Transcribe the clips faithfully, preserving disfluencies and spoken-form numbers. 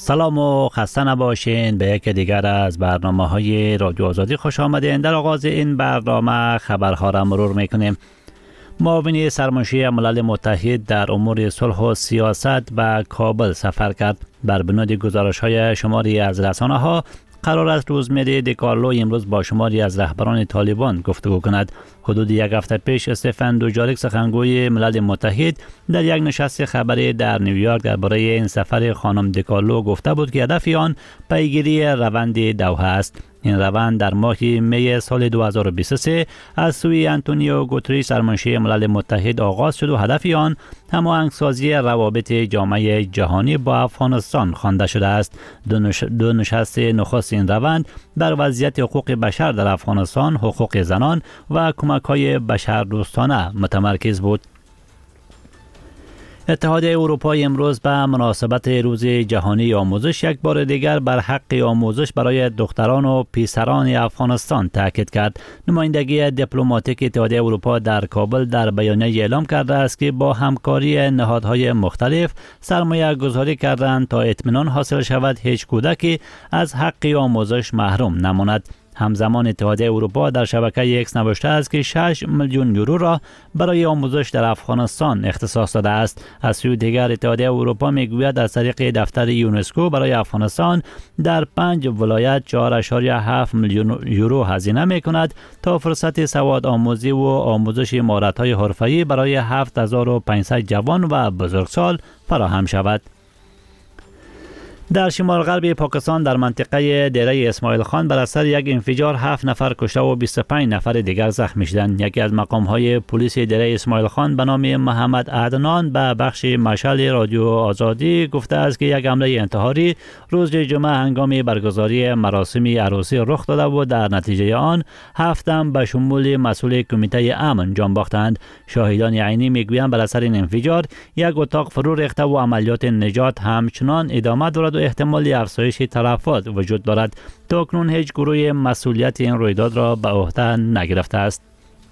سلام و خسته نباشین. به یک دیگر از برنامه های رادیو آزادی خوش آمدین. در آغاز این برنامه خبرها را مرور میکنیم. معاون سرمنشی ملل متحد در امور صلح و سیاست به کابل سفر کرد. بر بنیاد گزارش های شماری از رسانه ها قرار است روزمری دیکارلو امروز با شماری از رهبران طالبان گفتگو کند. حدود یک هفته پیش استفن دوجاریک سخنگوی ملل متحد در یک نشست خبری در نیویورک درباره این سفر خانم دیکارلو گفته بود که هدف آن پیگیری روند دوحه است. این روند در ماه می سال دو هزار و بیست و سه از سوی انتونیو گوتریش سرمنشی ملل متحد آغاز شد و هدف آن هماهنگسازی روابط جامعه جهانی با افغانستان خوانده شده است. دو, نش... دو نشست نخست این روند بر وضعیت حقوق بشر در افغانستان، حقوق زنان و کمک‌های بشردوستانه متمرکز بود. اتحاد اروپا امروز به مناسبت روز جهانی آموزش یک بار دیگر بر حق آموزش برای دختران و پسران افغانستان تاکید کرد. نمایندگی دیپلماتیک اتحاد اروپا در کابل در بیانیه اعلام کرده است که با همکاری نهادهای مختلف سرمایه گذاری کردند تا اطمینان حاصل شود هیچ کودکی از حق آموزش محروم نماند. همزمان اتحاد اروپا در شبکه اکس نوشته است که شش میلیون یورو را برای آموزش در افغانستان اختصاص داده است. از سوی دیگر اتحاد اروپا میگوید از طریق دفتر یونسکو برای افغانستان در پنج ولایت چهار ممیز هفت میلیون یورو هزینه میکند تا فرصت سواد آموزی و آموزش مهارت‌های حرفه‌ای برای هفت هزار و پانصد جوان و بزرگسال فراهم شود. در شمال غرب پاکستان در منطقه دیره اسماعیل خان بر اثر یک انفجار هفت نفر کشته و بیست و پنج نفر دیگر زخمی شدند. یکی از مقام‌های پلیس دیره اسماعیل خان به نام محمد عدنان به بخش مشعل رادیو آزادی گفته است که یک حمله انتحاری روز جمعه هنگام برگزاری مراسم عروسی رخ داده و در نتیجه آن هفت تن به شمول مسئول کمیته امن جان باختند. شاهدان عینی میگویند بر اثر این انفجار یک اتاق فرو ریخته و عملیات نجات همچنان ادامه دارد و احتمال افزایش تلفات وجود دارد. تا اکنون هیچ گروه مسئولیت این رویداد را به عهده نگرفته است.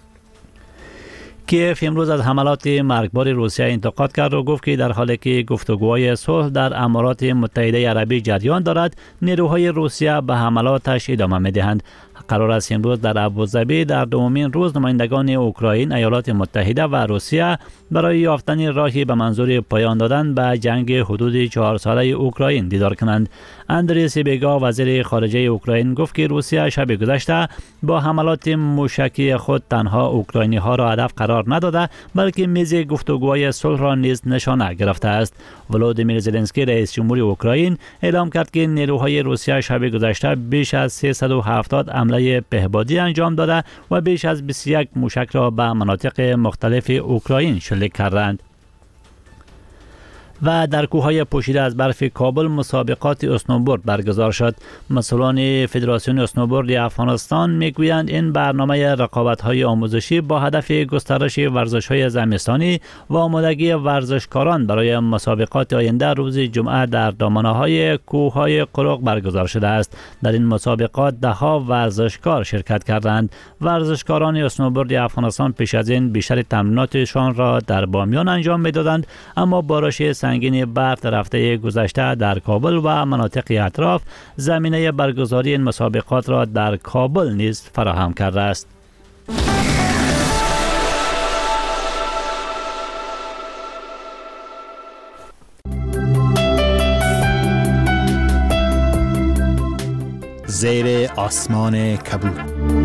کیف امروز از حملات مرگبار روسیه انتقاد کرد و گفت که در حالی که گفتگوهای صلح در امارات متحده عربی جریان دارد، نیروهای روسیه به حملاتش ادامه می‌دهند. قرار است امروز در ابوظبی در دومین روز نمایندگان اوکراین، ایالات متحده و روسیه برای یافتن راهی به منظور پایان دادن به جنگ حدود چهار ساله اوکراین دیدار کنند. اندری سیبیگا وزیر خارجه اوکراین گفت که روسیه شب گذشته با حملات موشکی خود تنها اوکراینی ها را هدف قرار نداده بلکه میز گفتگوهای صلح را نیز نشانه گرفته است. ولودیمیر زلنسکی رئیس جمهور اوکراین اعلام کرد که نیروهای روسیه شب گذشته بیش از سیصد و هفتاد حمله پهبادی انجام داده و بیش از بیست و یک موشک را به مناطق مختلف اوکراین شلیک کردند. و در کوههای پوشیده از برف کابل مسابقات اسنوبورد برگزار شد. مسئولان فدراسیون اسنوبورد افغانستان میگویند این برنامه رقابت‌های آموزشی با هدف گسترش ورزش‌های زمستانی و آمادگی ورزشکاران برای مسابقات آینده روز جمعه در دامنه‌های کوههای قرق برگزار شده است. در این مسابقات ده ها ورزشکار شرکت کردند. ورزشکاران اسنوبورد افغانستان پیش از این بیشتر تمریناتشان را در بامیان انجام می‌دادند، اما بارش سنگین برف در هفته گذشته در کابل و مناطق اطراف زمینه برگزاری این مسابقات را در کابل نیز فراهم کرده است. زیر آسمان کبود.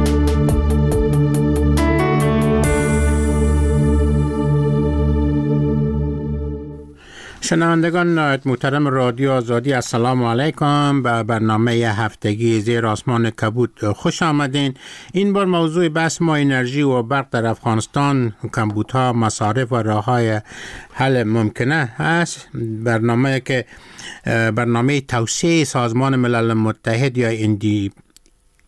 شنوندگان نهایت محترم رادیو آزادی، السلام علیکم. به برنامه هفتگی زیر آسمان کبود خوش آمدین. این بار موضوع بحث ما انرژی و برق در افغانستان، کمبودها، مصارف و راه‌های حل ممکنه است. برنامه که برنامه توسعه سازمان ملل متحد یا اندی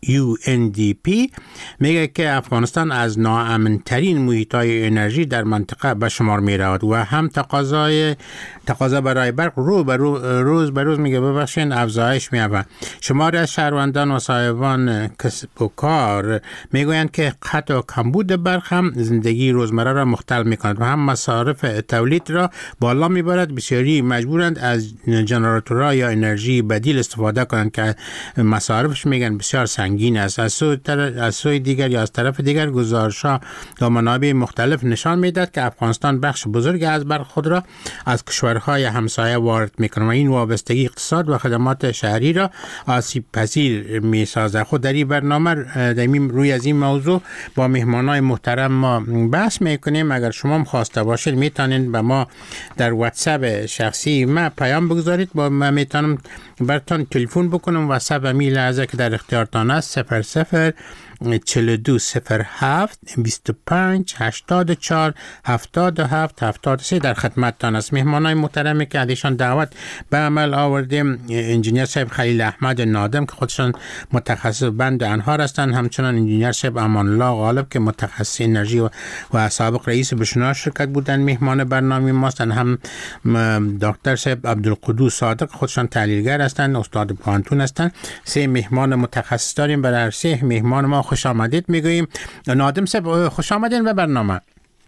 یو ان دی پی میگه که افغانستان از ناامن‌ترین محیط‌های انرژی در منطقه به شمار می‌رود و هم تقاضای تقاضا برای برق رو به رو روز به روز میگه ببخشید افزایش می‌یابد. شماری از شهروندان و صاحبان کسب و کار میگویند که قطع و کمبود برق هم زندگی روزمره را مختل می‌کند و هم مصارف تولید را بالا می‌برد. بسیاری مجبورند از ژنراتورها یا انرژی بدیل استفاده کنند که مصارفش میگن بسیار سنگین است. از سوی از سوی دیگر یا از طرف دیگر گزارش‌ها یا منابع مختلف نشان میدهد که افغانستان بخش بزرگی از برق خود را از کشورهای همسایه وارد میکنه و این وابستگی اقتصاد و خدمات شهری را آسیب پذیر میسازد. خود در این برنامه در روی از این موضوع با مهمانای محترم ما بحث میکنیم. اگر شما هم خواسته باشید میتونید به ما در واتساپ شخصی ما پیام بگذارید، با ما میتونم براتون تلفن بکنم. واتساپ می لحظه که در اختیارتان است صفر صفر چهل و دو صفر هفت بیست و پنج هشتاد و چهار هفتاد و هفت هفتاد و سه در خدمتتان است. مهمانای محترمی که ازشان دعوت به عمل آوردیم انجینیر صاحب خلیل احمد نادم که خودشان متخصص بند انهار هستند، همچنان انجینیر صاحب امان الله غالب که متخصص انرژی و, و سابق رئیس بشنوه شرکت بودن مهمان برنامه ماستن، هم دکتر صاحب عبدالقدوس صادق خودشان تحلیلگر هستند، استاد پانتون هستند. سه مهمان متخصص داریم. برای سه مهمان ما خوش آمدید میگوییم. نادم صاحب خوش آمدین به برنامه.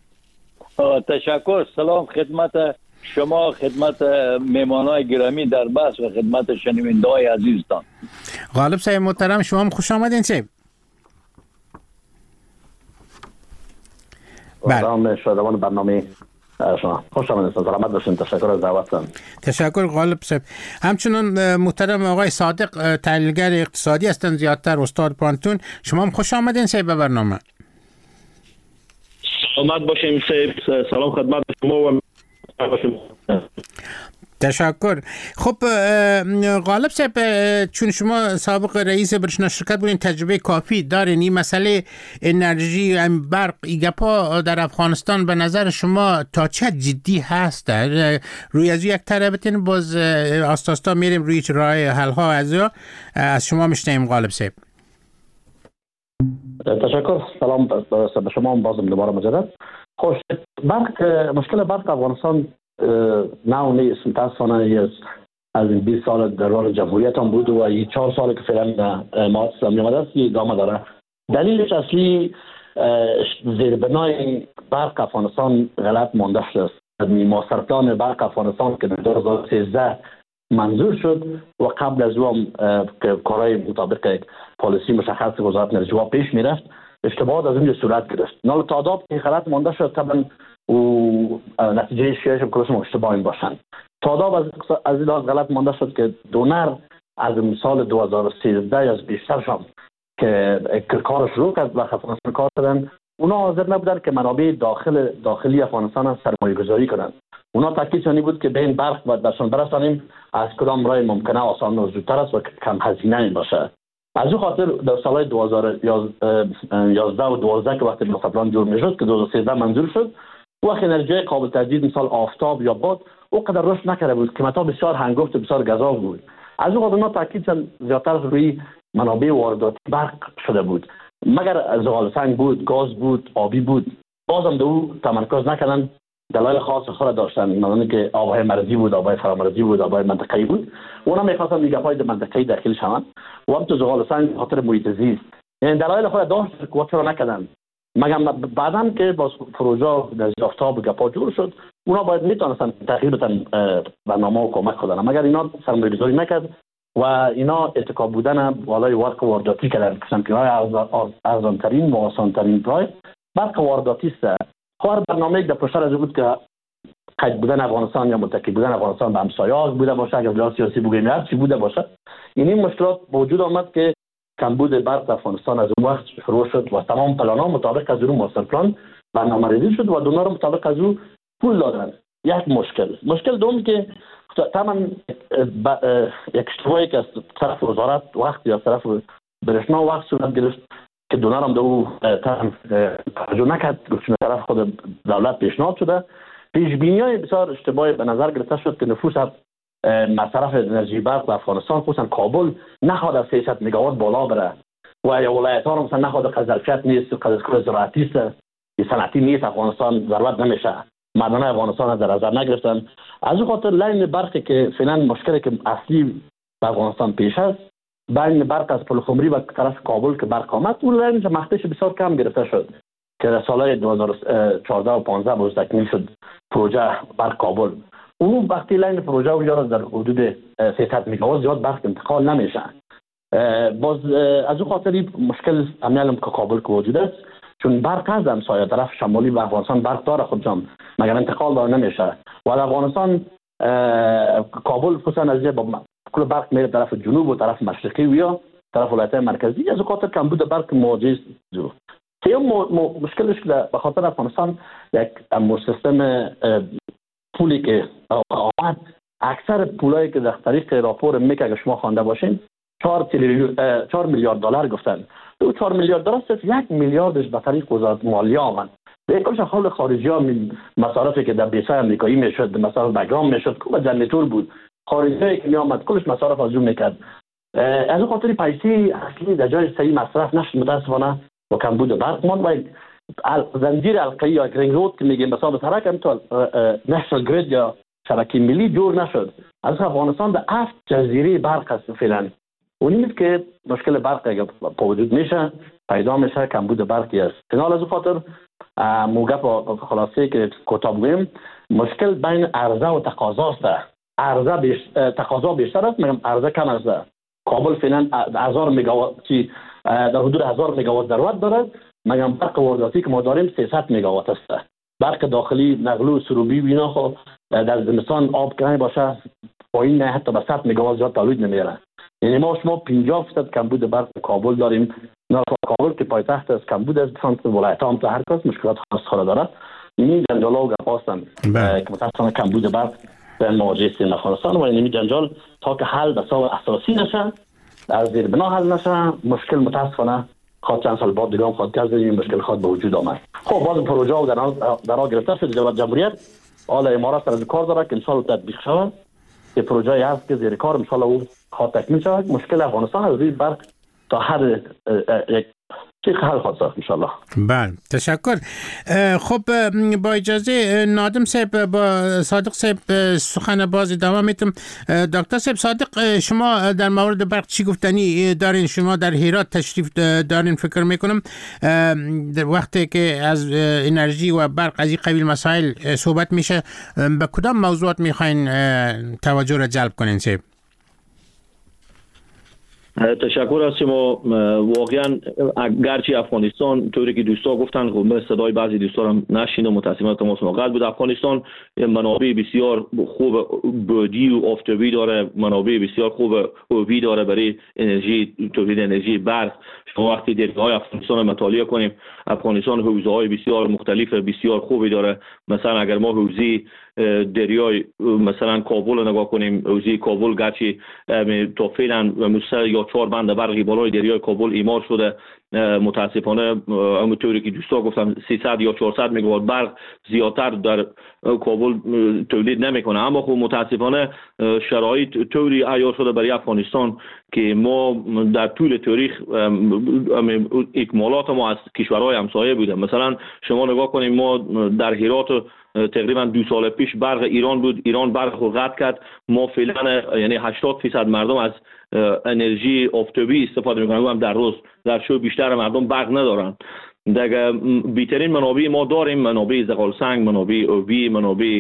تشکر. سلام خدمت شما، خدمت مهمانای گرامی در بحث و خدمت شنونده‌های عزیزتان. غالب صاحب محترم شما هم خوش آمدین صاحب. سلام شادمان برنامه شما. خوش آمدید. سلامت باشین. تشکر از دعوتتان. تشکر غالب صاحب. همچنان محترم آقای صادق تحلیلگر اقتصادی هستند، زیادتر استاد پانتون. شما هم خوش آمدین صاحب به برنامه. سلامت باشین صاحب. سلام خدمت شما و تشکر. خب غالب صاحب چون شما سابق رئیس برشنا شرکت بودین، تجربه کافی دارین این مسئله انرژی برق ایگپا در افغانستان به نظر شما تا چه جدی هست؟ روی از یک طرفتین باز آستاستا میریم روی راه حل ها از از شما میشنیم غالب صاحب. تشکر. سلام به شما بازم دوباره مجدد. خوش برق مشکل برق افغانستان نو نیست، متاسفانه از از این بیست سال دوران جمهوریت هم بود و این چهار سال که فعلا ما اسلامی آمده است ادامه داره. دلیلش اصلی زیربنای برق افغانستان غلط مانده است. ماستر پلان برق افغانستان که در دو هزار و سیزده منظور شد و قبل از اون که کارهای مطابق پالیسی مشخص وزارت انرژی پیش میرفت، اشتباهات از اونجا صورت گرفت. نال تعداد که غلط مانده شد طبعا و نتیجه شیعش هم کلشون اشتباه این باشند. تعداد از از این غلط مانده شد که دونر از سال دو هزار و سیزده از بیشتر شد که کارش رو کرد و افغانستان کار کردن. اونا حاضر نبودن که منابع داخل داخلی افغانستان سرمایه گذاری کنند. اونا تاکیدشانی بود که به این برق باید برشان برسانیم از کدام راه ممکنه آسان و زودتر است و کم هزینه باشه. از اون خاطر در سالهای دو هزار و یازده و دوازده که وقتی مستقلان جور میشد که دو هزار و سیزده منظور شد، وقت انرژی قابل تجدید مثل آفتاب یا باد او قدر رشد نکرده بود، قیمت‌ها بسیار هنگفت و بسیار گزاف بود. از اون خاطر اونا تاکید زیادتر روی منابع وارداتی برق شده بود. مگر زغال سنگ بود، گاز بود، آبی بود، بازم دو تمرکز نکردن. دلایل خاص خود داشتن، مثلا که آبهای مرزی بود، آبهای فرامرزی بود، آبهای منطقه‌ای بود. اونا می‌خواستن میگه‌های منطقه‌ای داخل شوند و هم تو زغال سنگ به خاطر محیط زیست. یعنی دلایل خود داشت که چرا نکردن. مگر بعداً که باز پروژه از آفتاب و گپا جور شد، اونا باید میتونستن تغییر بدن برنامه و کمک کنن. مگر اینا سرمایه‌گذاری نکرد و اینا اتکا بودن بالای برق وارداتی کردن. کمپیون‌های ارزان‌ترین و آسان‌ترین راه برق وارداتی است. خواهر برنامه یک در پشتر از بود که قید بودن افغانستان یا متکی بودن افغانستان به همسایه‌ها بوده باشه، اگر بلاد سیاسی بگیم هر چی بوده باشه. این این مشکلات وجود آمد که کمبود برق افغانستان از اون وقت شروع شد و تمام پلان‌ها مطابق از اون ماستر پلان برنامه‌ریزی شد و دونر مطابق از اون پول دادن. یک مشکل مشکل دوم که تمام یک اشتباهی که از طرف وزارت وقت یا طرف برشنا وقت صورت گرفت که دونر هم دو طرف توجه نکرد، گفتن طرف خود دولت پیشنهاد شده. پیش بینی‌های بسیار اشتباهی به نظر گرفته شد که نفوس مصرف انرژی برق در افغانستان خصوصا کابل نخواهد از سیصد مگاوات بالا بره و یا ولایت ها رو مثلا نخواد قذرفیت نیست و قذرکار زراعتی است، صنعتی نیست، افغانستان ضرورت نمیشه، معدن افغانستان در نظر نگرفتن. از اون خاطر لاین برقی که فعلا مشکلی که اصلی به افغانستان پیش است، بین برق از پلخمری و طرف کابل که برق آمد، اون لاین مختش بسیار کم گرفته شد که در سالهای دو هزار و چهارده و پانزده باز تکمیل شد پروژه برق کابل. اون وقتی لاین پروژه و در حدود سیصد مگاوات زیاد برق انتقال نمیشه. باز از اون خاطر مشکل عمل که کابل که وجود است، چون برق از همسایه طرف شمالی به افغانستان برق داره خودشان مگر انتقال داره نمیشه و افغانستان کابل خصوصا از با کل برق میره طرف جنوب و طرف مشرقی و یا طرف ولایت مرکزی، از اون خاطر کمبود برق مواجه است. سیوم مشکلش که به خاطر افغانستان یک سیستم پولی که آمد، اکثر پولایی که در طریق راپور میک اگه شما خوانده باشین چهار میلیارد دلار گفتن. دو چهار میلیارد دلار صرف یک میلیاردش به طریق وزارت مالیه آمد. به کلش حال خارجی ها مصارفی که در بیسای امریکایی میشد، مصارف بگرام میشد، که جنریتور بود، خارجی که میامد کلش مصارف از اون میکرد. از اون خاطر پیسه اصلی در جای صحیح مصرف نشد متاسفانه با کمبود برق ماند و زنجیر حلقه‌ای یا رینگ رود که میگیم مثلا ترک همینطور نشنال گرید یا شبکه ملی جور نشد. از افغانستان در هفت جزیره برق هست فعلا. اونیست که مشکل برق اگه وجود میشه پیدا میشه کمبود برقی است. فینال از اون خاطر موقع خلاصه که کتاب گویم مشکل بین عرضه و تقاضا است. عرضه بیش... تقاضا بیشتر است، میگم عرضه کم است. کابل فعلا هزار مگاوات چی در حدود هزار مگاوات ضرورت دارد، میگم برق وارداتی که ما داریم سیصد مگاوات است. برق داخلی نقلو سروبی و اینا خو در زمستان آب کنه باشه پایین نه حتی به صد مگاوات زیاد تولید نمیاره. یعنی ما شما پنجاه درصد کمبود برق کابل داریم. نه کابل که پایتخت است کمبود است، سمت ولایت هم تا هر کس مشکلات خاص خاله دارد. این جنجالا و گپاستن که متاسفانه کمبود برق به مواجهه است افغانستان و این جنجال تا که حل به صورت اساسی نشه، از زیر بنا حل نشه، مشکل متاسفانه خاطر چند سال بعد دیگه هم خواهد کرد این مشکل خواهد به وجود آمد. خب باز پروژه و در در گرفته شد دولت جمهوریت حالا امارات سر کار داره که ان شاء الله تطبیق شود. که پروژه هست که زیر کار ان شاء الله او خواهد تکمیل شود. مشکل افغانستان از روی برق تا هر یک چیز حل خواهد ساخت ان شاء الله. بله تشکر. خب با اجازه نادم صاحب با صادق صاحب سخن باز ادامه میتم. دکتر صاحب صادق شما در مورد برق چی گفتنی دارین؟ شما در هرات تشریف دارین فکر میکنم. در وقتی که از انرژی و برق از این قبیل مسائل صحبت میشه به کدام موضوعات میخواین توجه را جلب کنین صاحب؟ تشکر از شما. واقعا اگرچه افغانستان طوری که دوستا گفتن خب صدای بعضی دوستا هم نشینم متاسفانه تماس ما قطع بود. افغانستان منابع بسیار خوب بادی و آفتابی داره، منابع بسیار خوب آبی داره برای انرژی تولید انرژی برق. شما وقتی دریاهای افغانستان مطالعه کنیم، افغانستان حوزه‌های بسیار مختلف بسیار خوبی داره. مثلا اگر ما حوزه دریای مثلا کابل رو نگاه کنیم، حوزه کابل گرچه تا فعلا یا چهار بند برقی بالای دریای کابل اعمار شده، متاسفانه همونطوری که دوستا گفتم سیصد یا چهارصد مگاوات برق زیادتر در کابل تولید نمیکنه. اما خب متاسفانه شرایط طوری عیار شده برای افغانستان که ما در طول تاریخ اکمالات ما از کشورهای همسایه بوده. مثلا شما نگاه کنیم ما در هرات تقریبا دو سال پیش برق ایران بود، ایران برق رو قطع کرد. ما فعلا یعنی هشتاد درصد مردم از انرژی آفتابی استفاده میکنن و هم در روز در شب بیشتر مردم برق ندارن. دیگه بیترین منابع ما داریم، منابع زغال سنگ، منابع آبی، منابع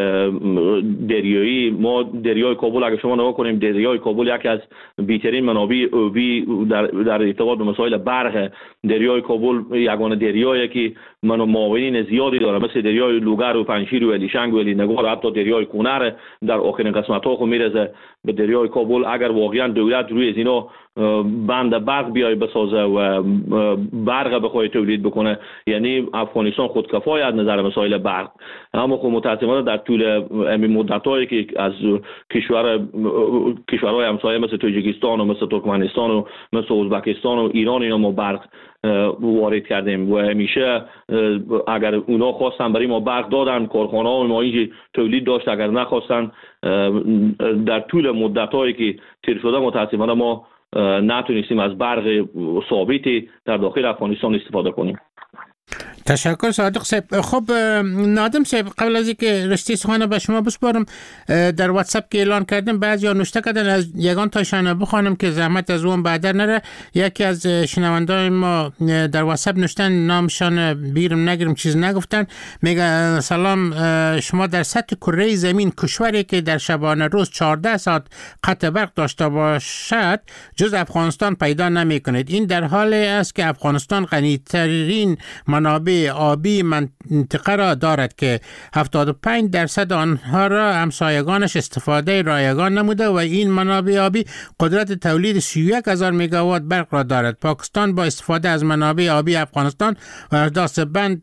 دریایی. ما دریای کابل اگه شما نگاه کنیم، دریای کابل یکی از بیترین منابع آبی در در ارتباط به مسائل برق. دریای کابل یگانه دریایی که منو معاونین زیادی داره، مثل دریای لوگر و پنشیر و الیشنگ و الینگار، حتی دریای کونر در آخرین قسمت‌ها خو میرسه به دریای کابل. اگر واقعا دولت روی از اینا بند برق بیای بسازه و برق بخواد تولید بکنه، یعنی افغانستان خودکفای از نظر مسائل برق. اما خب متاسفانه در طول این مدت‌هایی که از کشور کشورهای همسایه مثل تاجیکستان و مثل ترکمنستان و مثل ازبکستان و ایران اینا ما برق وارد کردیم و همیشه اگر اونا خواستن برای ما برق دادن، کارخانه‌ها ما اینجا تولید داشت. اگر نخواستن در طول مدت‌هایی که تیر شده متاسفانه ما نتونستیم از برق ثابتی در داخل افغانستان استفاده کنیم. تشکر صادق صاحب. خب نادم صاحب، قبل از اینکه رشته سخن به شما بسپارم، در واتساپ که اعلان کردم بعضیا نوشته کردن، از یگان تاشان بخوانم که زحمت از اون بعدر نره. یکی از شنوندگان ما در واتساپ نوشتن، نامشان بیرم نگیرم چیز نگفتن، میگه سلام، شما در سطح کره زمین کشوری که در شبانه روز چهارده ساعت قطع برق داشته باشد جز افغانستان پیدا نمی کنید. این در حالی است که افغانستان غنی‌ترین منابع آبی منطقه را دارد که هفتاد و پنج درصد آنها را همسایگانش استفاده رایگان نموده و این منابع آبی قدرت تولید سی و یک هزار مگاوات برق را دارد. پاکستان با استفاده از منابع آبی افغانستان و داست بند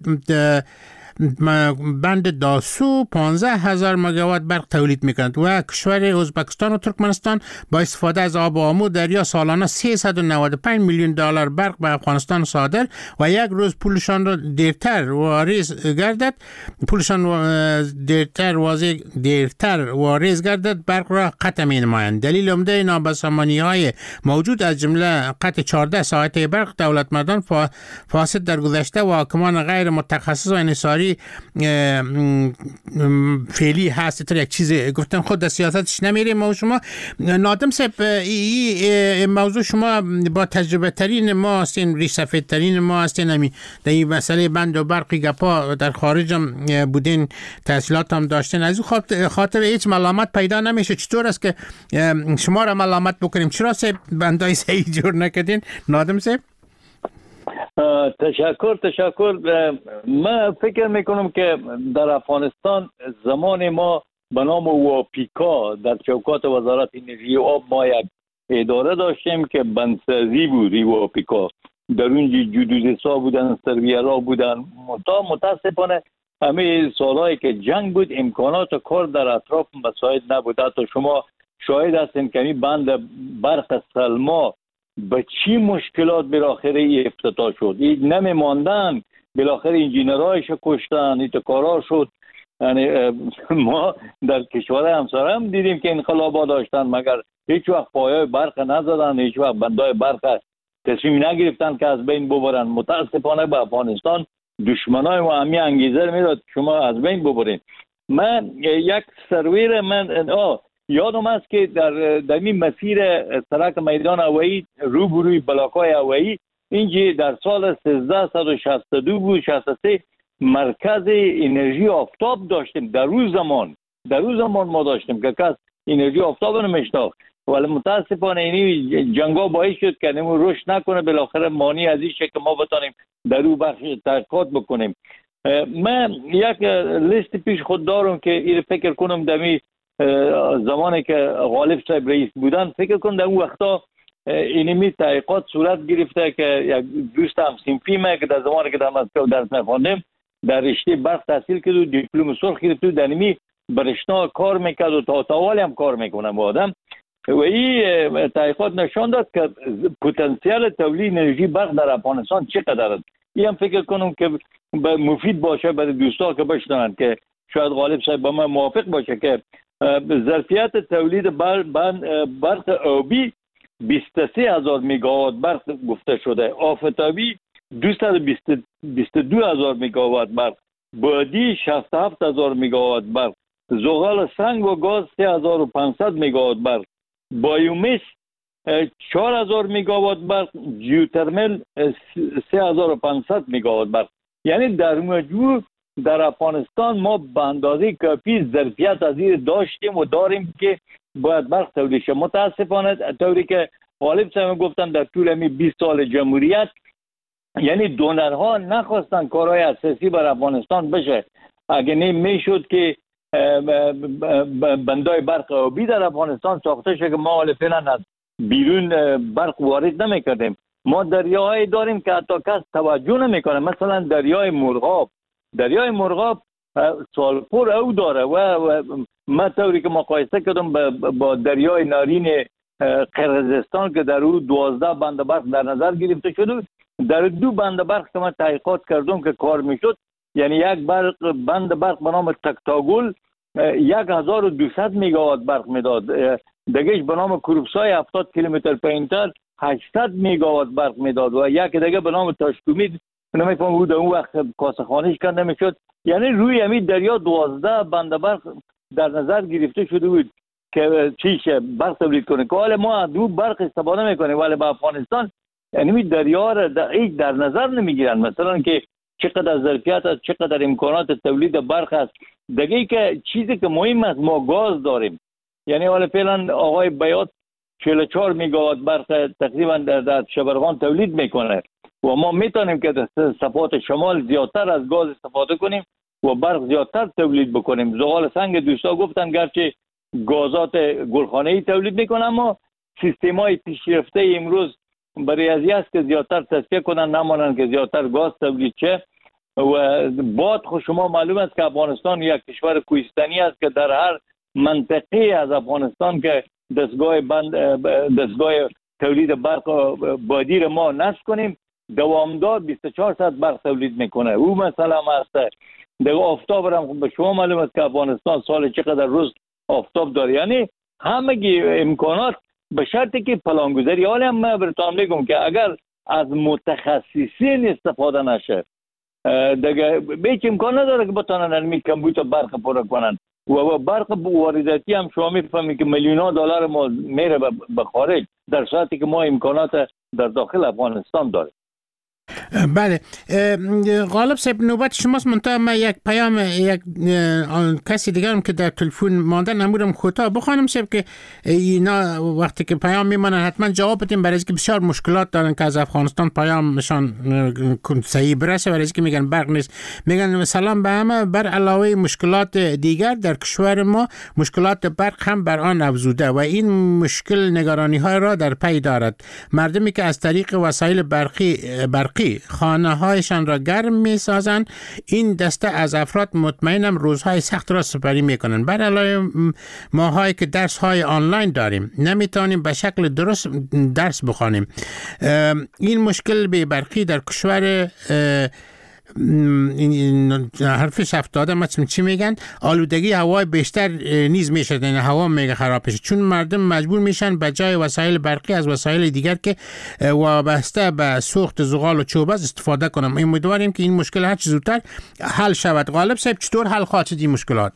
بند داسو پانزده هزار مگاوات برق تولید میکنند و کشور ازبکستان و ترکمنستان با استفاده از آب آمو دریا سالانه سیصد و نود و پنج میلیون دلار برق به افغانستان صادر و یک روز پولشان را دیرتر واریز گردد پولشان دیرتر واضح دیرتر واریز گردد برق را قطع می نمایند. دلیل عمده نابسامانی های موجود از جمله قطع چهارده ساعته برق دولتمردان فاسد در گذشته و حاکمان غیر متخصص و انحصاری فعلی هست. تا یک چیز گفتن خود در سیاستش نمیریم. ما شما نادم صاحب، این موضوع شما با تجربه ترین ما هستین، ریش سفید ترین ما هستین، همین در این مسئله بند و برقی گپا در خارج هم بودین، تحصیلات هم داشتین، از این خاطر هیچ ملامت پیدا نمیشه. چطور است که شما را ملامت بکنیم؟ چرا صاحب بندای صحیح جور نکردین نادم صاحب؟ تشکر تشکر من فکر میکنم که در افغانستان زمان ما به نام واپیکا در چوکات وزارت انرژی و آب ما یک اداره داشتیم که بندسازی بود. واپیکا در اونجا جودوزیسا بودن، سرویرا بودن. متاسفانه همه سالهایی که جنگ بود امکانات کار در اطراف مساعد نبود. حتی شما شاهد هستین که این بند برق سلما به چی مشکلات بالاخره افتتاح شد. این نمیماندن، بالاخره انجینرهایش کشتن، این کارا شد. یعنی ما در کشور همسایه هم دیدیم که انقلابا داشتن مگر هیچ وقت پایه برق نزدن، هیچ وقت بندای برق تصمیم نگرفتن که از بین ببرن. متاسفانه به افغانستان دشمنای ما همی انگیزه میداد شما از بین ببرین. من یک سرویر من آه یادم است که در در این مسیر سرک میدان هوایی روبروی بلاک‌های هوایی اینجا در سال سیزده و شصت و دو بود شصت و سه مرکز انرژی آفتاب داشتیم. در روز زمان در روز زمان ما داشتیم که کس انرژی آفتاب نمیشناخت، ولی متاسفانه اینی جنگا باعث شد که نمو رشد نکنه. بالاخره مانی از این که ما بتانیم در او بخش تحقیقات بکنیم. من یک لیست پیش خود دارم که این فکر کنم دمی زمانی که غالب صاحب رئیس بودن، فکر کنم در اون وقتا اینمی تحقیقات صورت گرفته که یک دوست هم صنفی ما که در زمانی که در مسکو درس می‌خواندم در رشته برق تحصیل کرد و دیپلم سرخ گرفت و در اینمی برشنا کار میکرد و تا تاوالی هم کار میکنه با آدم. و این تحقیقات نشان داد که پتانسیل تولید انرژی برق در افغانستان چقدر است. این هم فکر کنم که مفید باشه برای دوستا که بشنوند که شاید غالب صاحب با من موافق باشه که ظرفیت تولید برق آبی بیست و سه هزار مگاوات برق گفته شده، آفتابی دویست و بیست و دو هزار مگاوات برق، بادی شصت و هفت هزار مگاوات برق، زغال سنگ و گاز سه هزار و پانصد مگاوات برق، بایومس چهار هزار مگاوات برق، جیوترمل سه هزار و پانصد مگاوات برق. یعنی در مجموع در افغانستان ما به اندازه کافی ظرفیت از این داشتیم و داریم که باید برق تولید شه. متاسفانه طوری که غالب صاحب گفتن در طول همین بیست سال جمهوریت یعنی دونرها نخواستن کارهای اساسی بر افغانستان بشه. اگه نمیشد که بندای برق آبی در افغانستان ساخته شه که ما حالا فعلا از بیرون برق وارد نمیکردیم. ما دریاهایی داریم که حتی کس توجه نمیکنه، مثلا دریای مرغاب. دریای مرغاب سالپور او داره و, و من طوری که مقایسه کردم با, با دریای نارین قرقیزستان که در او دوازده بند برق در نظر گرفته شده، در دو بند برق که من تحقیقات کردم که کار میشد، یعنی یک برق بند برق به نام تکتاگل یک هزار و دویست مگاوات برق میداد، دیگهش به نام کروبسای هفتاد کیلومتر پایینتر هشتصد میگاوات برق میداد و یک دیگه به نام تاشکومید نمیفهم بود اون وقت کاسخانیش کنده میشد. یعنی روی همین دریا دوازده بند برق در نظر گرفته شده بود که چیشه برق تولید کنه که حالا ما دو برق استفاده میکنیم ولی به افغانستان یعنی دریا را در, در نظر نمیگیرن. مثلا که چقدر ظرفیت است، چقدر امکانات تولید برق است. دیگه که چیزی که مهم است ما گاز داریم. یعنی حالا فعلا آقای بیات چهل و چهار میگاوات برق تقریبا در, در شبرغان تولید میکنه و ما میتونیم که در صفات شمال زیادتر از گاز استفاده کنیم و برق زیادتر تولید بکنیم. زغال سنگ دوستا گفتن گرچه گازات گلخانه‌ای تولید میکنن اما سیستم‌های پیشرفته امروز برای ازی است که زیادتر تصفیه کنن نمانن که زیادتر گاز تولید شه. و باد خود شما معلوم است که افغانستان یک کشور کوهستانی است که در هر منطقه از افغانستان که دستگاه بند دستگاه تولید برق بادی را ما نصب کنیم دوامدار بیست و چهار ساعت برق تولید میکنه. او مثلا هست دیگه آفتاب هم به شما معلوم است که افغانستان سال چقدر روز آفتاب داره. یعنی همگی امکانات به شرطی که پلانگذاری. حالا من براتون میگم که اگر از متخصصین استفاده نشه دیگه هیچ امکان نداره که بتونن علمی کمبیوتر برق پر کنن و برق وارداتی هم شما میفهمید که میلیون ها دلار ما میره به خارج در صورتی که ما امکانات در داخل افغانستان داریم. بله غالب صاحب نوبت شماست. منتها من یک پیام یک کسی دیگر هم که در تلفن مانده نمودم کوتاه بخوانم صاحب که اینا وقتی که پیام میمانن حتما جواب بدیم برای اینکه بسیار مشکلات دارن که از افغانستان پیامشان صحیح برسه برای اینکه میگن برق نیست. میگن سلام به همه، بر علاوه مشکلات دیگر در کشور ما مشکلات برق هم بر آن افزوده و این مشکل نگرانی های را در پی دارد. مردمی که از طریق وسایل برقی برقی خانه هایشان را گرم می سازند این دسته از افراد مطمئنم روزهای سخت را سپری می کنند. بر علاوه ماهایی که درس های آنلاین داریم نمیتونیم به شکل درست درس بخوانیم. این مشکل به برقی در کشور حرفش افتاده مثلا چی میگن آلودگی هوای بیشتر نیز میشه، یعنی هوا میگه خراب میشه چون مردم مجبور میشن به جای وسایل برقی از وسایل دیگر که وابسته به سوخت زغال و چوب استفاده کنم. امیدواریم که این مشکل هر چه زودتر حل شود. غالب صاحب چطور حل خواهد شد این مشکلات؟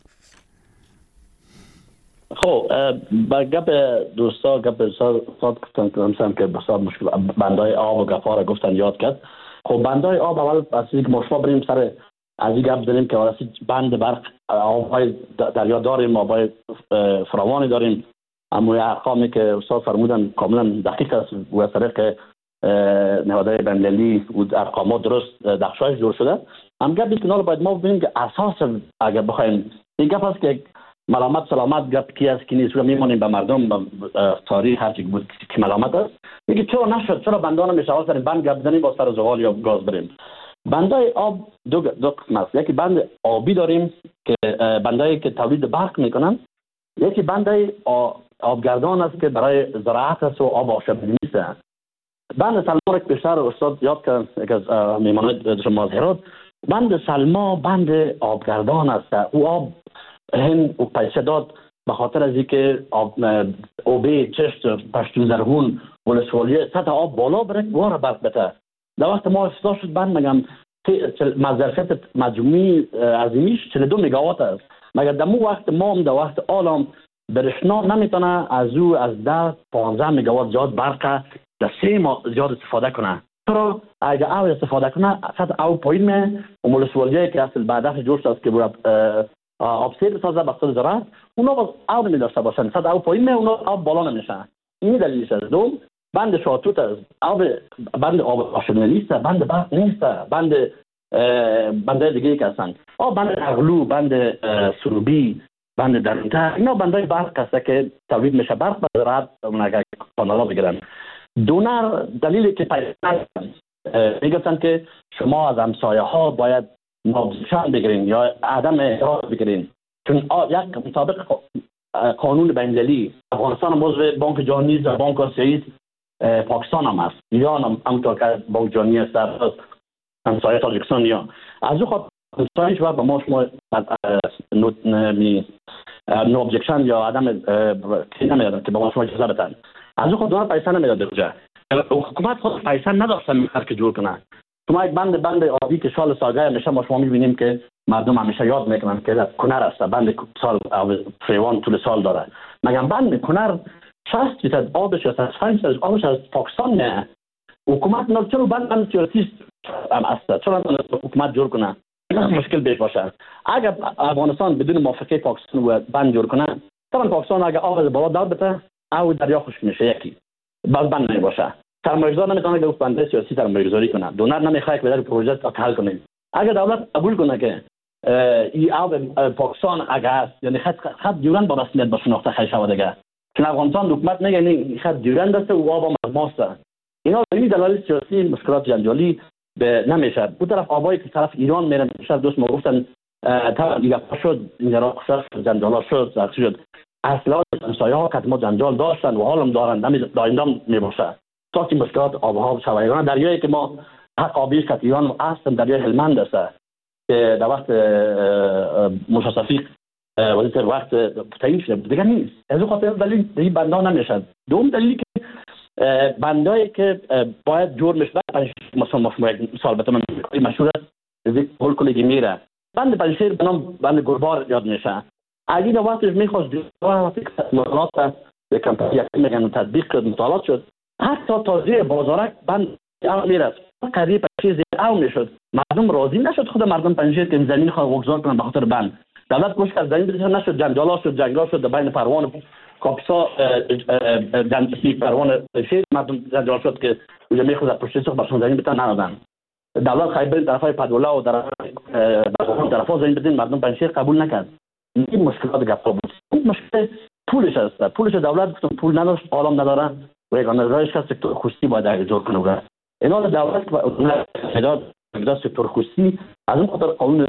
خب با گپ دوستا گپ دوستا گفتن که بسیار مشکل بندای آب و گفار گفتن یاد کرد. خب بندای آب اول از اینکه ما شما بریم سر از این گپ بزنیم که واسه بند برق آبهای دریا داریم، آبهای فراوانی داریم. اما ارقامی که استاد فرمودن کاملا دقیق است و از طریق نهادهای بین‌المللی و ارقامات درست دقشایش جور شده. هم گپی که نال باید ما ببینیم که اساس اگر بخوایم این گپ است که ملامت سلامت گپ کی است کی نیست و میمونیم به مردم به تاریخ هر چی بود که ملامت است. میگه چرا نشد چرا بندان میشه اول سر بند گپ بزنیم با سر زغال یا گاز بریم. بندای آب دو دو قسم است. یکی بند آبی داریم که بندایی که تولید برق میکنن، یکی بندای آبگردان است که برای زراعت است و آب آشامیدنی است. بند سلما که بیشتر استاد یاد کرد که از میمانه شما هرات، بند سلما بند آبگردان است. او آب هن و پیسه داد به خاطر از اینکه آب اوبه چشت پشتون زرهون ولسوالیه سطح آب بالا بره واره برق بته. در وقت ما افتاد شد بند مگم ظرفیت مجموعی عظیمیش چهل و دو مگاوات است. مگر در مو وقت ما هم در وقت عالم برشنا نمیتونه از او از ده پانزده مگاوات زیاد برق در سه ماه زیاد استفاده کنه. چرا اگر او استفاده کنه سطح او پایین می و ولسوالیه که اصل بعدش جور شد که باید آبسیر بسازه بخصوص زراعت اونا باز آب نمیداشته باشن سطح آب پایین می اونا آب بالا نمیشه. این دلیلش است. دوم بند شاتوت است. آب بند آب آشامیدنی نیست، بند برق نیست، بند بند دیگه که هستن آب بند اغلو، بند سروبی، بند درونتر، اینا بندای برق هست که تولید میشه برق به زراعت اونها کانالا بگیرن. دونر دلیلی که پیدا میگفتن که شما از همسایه ها باید نابزشان بگیرین یا عدم احترام بگیرین چون یک مطابق قانون بین‌المللی افغانستان عضو بانک جهانی و بانک آسیایی پاکستان هم است یا همونطور که بانک جهانی است در همسایه تاجیکستان یا از او خاطر همسایه‌اش و به ما شما نو ابجکشن یا عدم نمیدادن که به ما شما اجازه بدن از او خود دونر پیسه نمیداد درجه حکومت خود پیسه نداشته میخواد که جور کنه. شما یک بند بند عادی که سال ساگه همیشه ما شما میبینیم که مردم همیشه یاد میکنن که کنر است، بند سال فیوان طول سال داره. مگم بند کنر شصت درصد آبش از پنج درصد آبش از پاکستان نه. حکومت نه چرا بند بند سیاسی هم است، چرا حکومت جور کنه مشکل پیش باشه. اگر افغانستان بدون موافقت پاکستان و بند جور کنه، طبعا پاکستان اگر آب از بالا دار بده او دریا خشک میشه یکی باز بند نمیباشه. سرمایه‌گذار نمیتونه که بند سیاسی سرمایه‌گذاری کنه. دونر نمیخواد که بده پروژه تا حل کنه. اگر دولت قبول کنه که این آب پاکستان اگر است یعنی خط خط دیورند با رسمیت با شناخته خیلی شود دیگه. چون افغانستان حکومت میگه این خط دیورند است و آب از ماست. اینا به دلایل سیاسی مشکلات جنجالی به نمیشه. دو طرف آبایی که طرف ایران میرن شب دوست ما گفتن تا دیگه شد این را خصوص جنجالا شد زخم شد. اصلا همسایه ها که ما جنجال داشتن و حالم دارن نمی دائم میباشه تا که مشکلات آب و هوا شوایگان دریایی که ما حق آبی که ایران اصلا دریای هلمند است که در وقت موسی صفی ولی در وقت تعیین شده دیگه نیست. از اون خاطر دلیل این بندا نمیشد. دوم دلیلی که بندایی که باید جور میشه مثلا مثال بتونم مشهور است هول کلیگی میره بند پنجشیر به نام بند گربار یاد میشه. اگه در وقتش میخواست وقتی که مطالعات به کمپانی میگن تطبیق کرد مطالعات شد حتی تازه بازارک بند او میرفت قریب چیزی او میشد مردم راضی نشد خود مردم پنجشیر که زمین خود وگذار کنن به خاطر بند دولت گوش کرد زمین بده نشد جنجالا شد جنگا شد بین پروان و کاپیسا جنگی پروان شیر مردم جنجال شد که اونجا میخواد پشت سوخت برشون زمین بتن ندادن دولت خیلی طرفای پدولا و در طرفا زمین بدین مردم پنجشیر قبول نکرد. این مشکلات گپا بود. این مشکل پولش است. پولش دولت گفتم پول نداشت عالم نداره و یگانه راهش که سکتور خصوصی باید جور کنه. اینا دولت مداد مداد سکتور خصوصی از اون خاطر قانون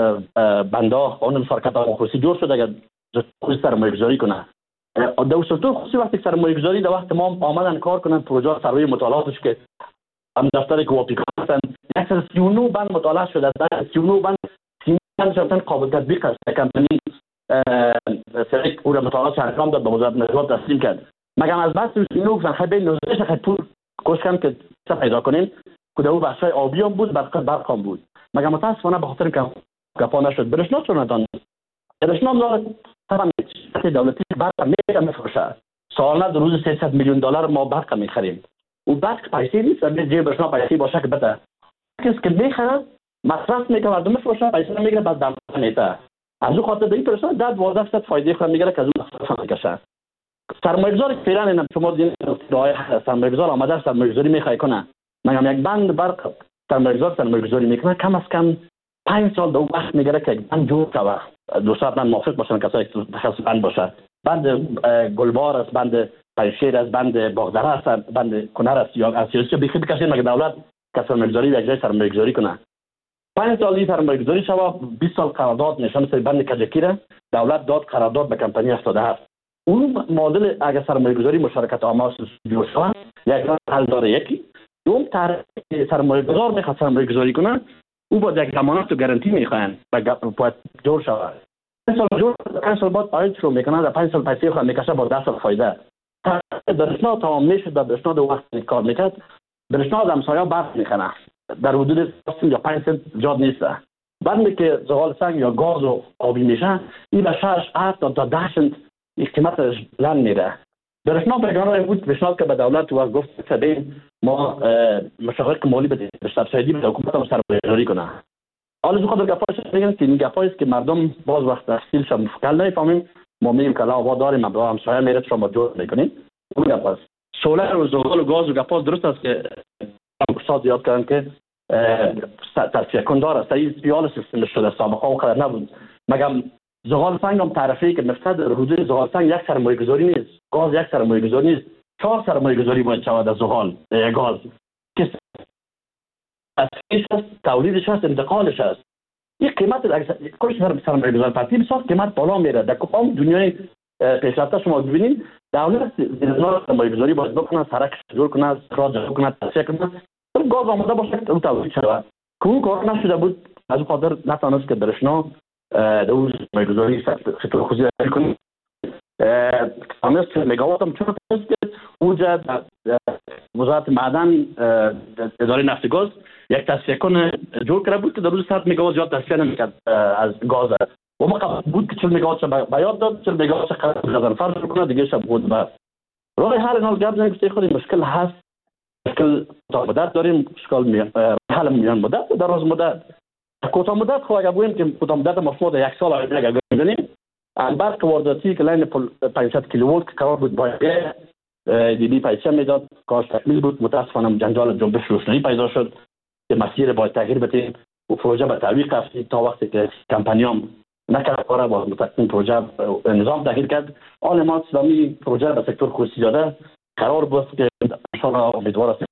بندا قانون شرکت خصوصی جور شده اگر خصوصی سرمایه‌گذاری کنه. در سکتور خصوصی وقتی سرمایه‌گذاری در وقت ما آمدن کار کنن پروژه سروی مطالعاتش که هم دفتری که واپی کردن یک سر سی و نه بند مطالعه شده در سی و نه بند شرطاً قابل تطبیق است. کمپانی سریع او را مطالعات انجام داد به وزارت نجات تسلیم کرد. مگم از بس اینو گفتن خیلی نوزش خیلی پول کوشش کردن که چه پیدا کنیم که او بخشای آبی هم بود برق برق هم بود. مگم متاسفانه به خاطر که گپا نشد برشنا چون ندان برشنا داره طبعا دولتی برق میگه میفروشه سالانه در روز سیصد میلیون دلار ما برق میخریم و برق پیسه نیست به جیب برشنا پیسه باشه که بده کسی که میخره مصرف میکنه مردم میفروشه پیسه نمیگیره بعد دم میته از اون خاطر به این پرسان در دوازده درصد فایده خود میگیره که از اون مصرف میکشه. سرمایه‌گذار فعلا اینا شما دیدین دعای سرمایه‌گذار آمده سرمایه‌گذاری میخواد کنه میگم یک بند برق سرمایه‌گذار سرمایه‌گذاری میکنه کم از کم پنج سال دو وقت میگیره که بند جور شود دوستان من موافق باشن کسایی که تخصص بند باشه بند گلبار است بند پنجشیر است بند باغدره است بند کنر است یا از سیاسی بخیر بکشید مگه دولت که سرمایه‌گذاری یک جای سرمایه‌گذاری کنه پنج سال این سرمایه‌گذاری شود بیست سال قرارداد نشان سر بند کجکیره دولت داد قرارداد به کمپانی هفتاد و هفت اون مدل اگر سرمایه‌گذاری مشارکت عامه جور شود یک حل داره یکی دوم طرح سرمایه‌گذار میخواد سرمایه‌گذاری کنه او با یک ضمانت و گارانتی میخواین باید جور شود پنج سال جور پنج سال بعد عاید شروع میکنه در پنج سال پیسه خود میکشه با ده سال فایده برشنا تمام میشه در برشنا دو وقت کار میکرد برشنا از همسایه‌ها برق میخنه در حدود یا پنج سنت جاد نیست بعد که زغال سنگ یا گاز و آبی میشه این به شش هفت تا ده سنت قیمتش بلند میره برشنا بگانه بود برشنا که به دولت و گفت سبین ما مشاغل مالی بدیم به سبسیدی به حکومت هم سرمایه‌گذاری کنه حالا از خاطر گپاش میگن که این گپایی است که مردم باز وقت تحصیل شب مفکل نمیفهمیم ما میگیم که لا داریم ما همسایه میره شما جور میکنیم اون گپاست سولر و زغال و گاز و گپاس درست است که اقتصاد یاد کردن که تصفیه کن داره سعی سیال سیستم شده سابقه و قدر نبود مگم زغال سنگ هم تعرفی که مقصد حدود زغال سنگ یک سرمایه‌گذاری نیست گاز یک سرمایه‌گذاری نیست چهار سرمایه‌گذاری باید شود از زغال گاز که تصفیهش است تولیدش است انتقالش است این قیمت کلش سرمایه‌گذار پرتی بسیار قیمت بالا میره در کدام دنیای پیشرفته شما ببینید دولت زیرزنار سرمایه‌گذاری باید بکنه سرک جور کنه راز جور کنه تصفیه کنه گاز آماده باشه که اون تولید شود که اون کار نشده بود از اون خاطر نتوانست که برشنا دو سرمایه‌گذاری سکتور خصوصی کنه تونست مگاوات هم چون تونست که اونجا وزارت معدن اداره نفت گاز یک تصفیه کنه جور کرده بود که در روز صد مگاوات زیاد تصفیه نمیکرد از گاز و ما قبل بود که چهل مگاوات به یاد داد چهل مگاوات قرار فرض کنه دیگه شب بود بعد راه حل اینا گپ زنیم که خود مشکل هست مشکل کوتاه مدت داریم مشکل حل میان مدت و دراز مدت کوتاه مدت خو اگه بگیم که کوتاه مدت مفروض یک سال آینده اگه ببینیم برق وارداتی که لین پانصد کیلوولت که قرار بود باید دیدی پیسه میداد کارش تکمیل بود متاسفانه جنجال جنبش روشنایی پیدا شد که مسیر باید تغییر بدیم و پروژه به تعویق رفت تا وقتی که کمپانیام نکرد کاره با متقین پروژه نظام تغییر کرد آن ما اسلامی پروژه به سکتور خصوصی داده قرار بود که انشاءالله امیدوار است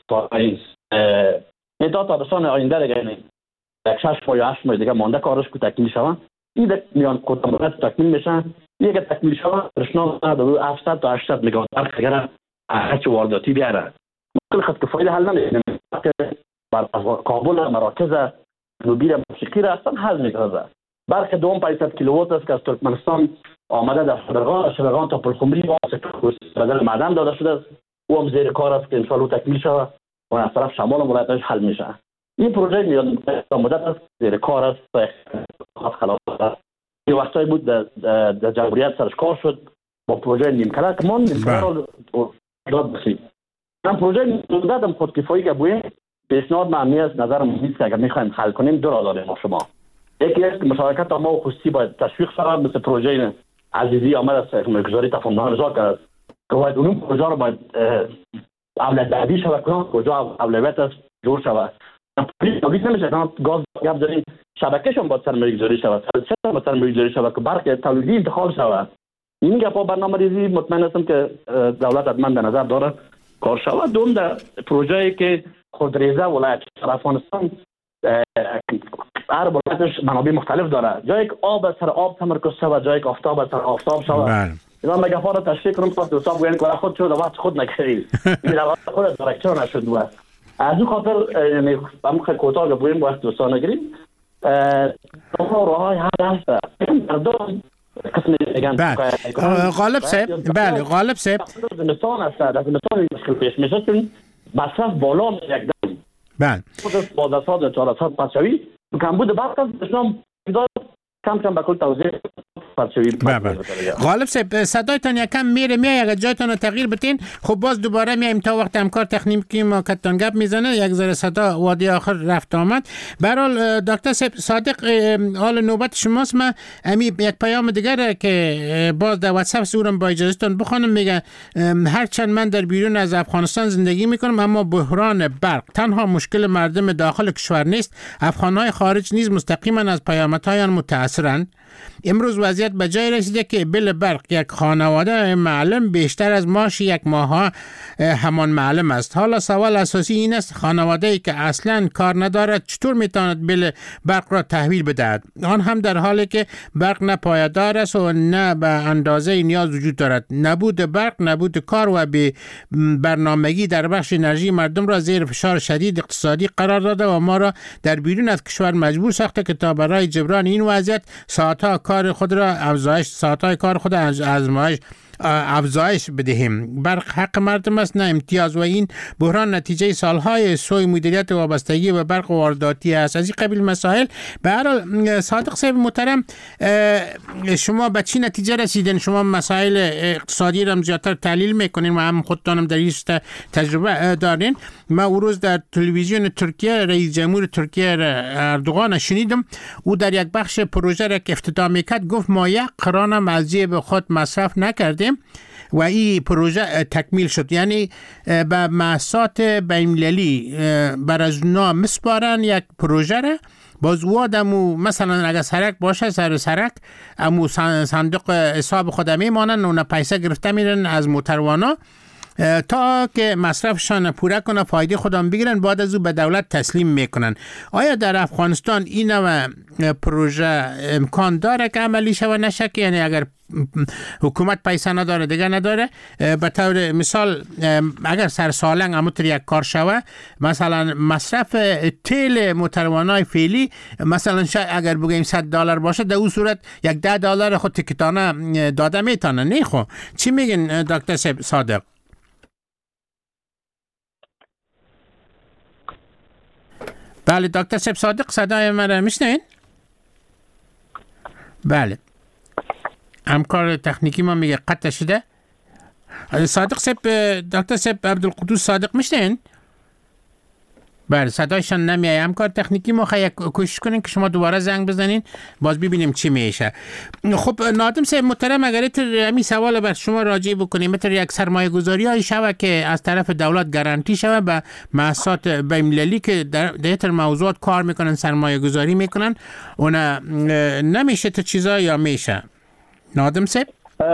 این تا تابستان آینده دیگه یک شش ماه یا هشت ماه دیگه مانده کارش که تکمیل شود این میان کوتاه مدت تکمیل میشن یک تکمیل شود رشنا در هفتصد تا هشتصد مگاوات برق اگر خط وارداتی بیاره مشکل خط کفایی حل نمیشه که بر کابل مراکز جنوبی موسیقی را اصلا حل میکنه برق دوم پانصد کیلووات است که از ترکمنستان آمده در شبرغان شبرغان تا پلخمری و بدل معدن داده شده است او هم زیر کار است که ان شاء الله تکمیل شود و از طرف شمال ولایتش حل میشه این پروژه میاد مدت است زیر کار است تا خلاص است این وقتایی بود در در جمهوریت سرش کار شد با پروژه نیمکره که ما نیمکره داد بسید من پروژه نیمکره خودکفایی که بویم پیشنهاد معنی از نظر نیست که اگر میخوایم حل کنیم دو راه داریم ما شما یکی است که مشارکت ما و خصوصی باید تشویق شود مثل پروژه عزیزی آمد است گزاری تفاهم رضا کرد که باید اون پروژه رو باید اولویت بعدی شود کنم کجا اولویت است جور شود پلیس نمیشه که گاز گپ داریم شبکهشون باید سرمایه گذاری شود چرا باید سرمایه گذاری شود که برق تولیدی انتخاب شود این گپا برنامه ریزی مطمئن هستم که دولت حتما به نظر داره کار شود دوم در پروژه‌ای که خودریزه ولایت افغانستان هر ولایتش منابع مختلف داره جایی که آب سر آب تمرکز شود جایی که آفتاب سر آفتاب شود اینا مگه رو تشریح کنم تا دوستا بگن که خود شد وقت خود نکردی این خود دایرکتور نشد و از اون خاطر یعنی هم خیلی کوتاه بگیم وقت دوستا نگیریم راههای حل هست مردم بله غالب صاحب بله غالب صاحب زمستان است در زمستان مشکل پیش میشه چون مصرف بالا یک دم بله خود دوازده سال چهارده سال پسوی کمبود برق است بسیار کم کم به کل توضیح بله غالب صاحب صدایتان یکم میره میای اگر جایتان رو تغییر بتین خب باز دوباره میایم تا وقت همکار تکنیکی ما کتان گپ میزنه یک ذره صدا وادی آخر رفت آمد به هر حال دکتر صادق حال نوبت شماست من امی یک پیام دیگر که باز در واتساپ سورم با اجازهتون بخوانم میگه هرچند من در بیرون از افغانستان زندگی میکنم اما بحران برق تنها مشکل مردم داخل کشور نیست افغانهای خارج نیز مستقیما از پیامدهایان متاثرند امروز وضعیت به جای رسیده که بل برق یک خانواده معلم بیشتر از معاش یک ماه همان معلم است. حالا سوال اساسی این است خانواده‌ای که اصلا کار ندارد چطور میتواند بل برق را تحویل بدهد؟ آن هم در حالی که برق نه پایدار است و نه به اندازه نیاز وجود دارد. نبود برق، نبود کار و به برنامگی در بخش انرژی مردم را زیر فشار شدید اقتصادی قرار داده و ما را در بیرون از کشور مجبور ساخته که تا برای جبران این وضعیت ساعتها کار خود را افزایش ساعتهای کار خود از ازمایش افزایش بدهیم. برق حق مردم است نه امتیاز و این بحران نتیجه سالهای سوء مدیریت و وابستگی به برق و وارداتی است. از این قبیل مسائل به هر حال صادق صاحب محترم شما به چی نتیجه رسیدین؟ شما مسائل اقتصادی را زیادتر تحلیل میکنین و هم خودتانم در این تجربه دارین. ما او روز در تلویزیون ترکیه رئیس جمهور ترکیه اردوغان شنیدم او در یک بخش پروژه را که افتتاح میکرد گفت ما یک قران از جیب خود مصرف نکردیم و این پروژه تکمیل شد. یعنی به مؤسسات بین‌المللی بر از اونا مسپارن یک پروژه را باز او آدمو مثلا اگر سرک باشه سر سرک امو صندوق حساب خود میمانن و پیسه گرفته میرن از موتروانا تا که مصرفشان پوره کنه فایده خودم بگیرن بعد از او به دولت تسلیم میکنن. آیا در افغانستان این نوع پروژه امکان داره که عملی شود نشه؟ یعنی اگر حکومت پیسه نداره دیگه نداره به طور مثال اگر سر سالنگ همونطور یک کار شوه مثلا مصرف تیل موتروانای فعلی مثلا اگر بگیم صد دلار باشه در اون صورت یک ده دلار خود تکتانه داده میتونه. نه خب چی میگین دکتر صادق؟ بله دکتر سب صادق صدای من را میشنین؟ بله همکار تکنیکی ما میگه قطع شده. صادق سب دکتر سب عبدالقدوس صادق میشنین؟ بله صدایشان نمیاد. همکار تکنیکی ما خیلی کوشش کنین که شما دوباره زنگ بزنین باز ببینیم چی میشه. خب نادم صاحب محترم، اگر همین سوال بر شما راجع بکنیم، مثل یک سرمایه گذاری های شوه که از طرف دولت گارانتی شوه به مؤسسات بین‌المللی که در دیتر موضوعات کار میکنن، سرمایه گذاری میکنن، اون نمیشه تو چیزا یا میشه؟ نادم صاحب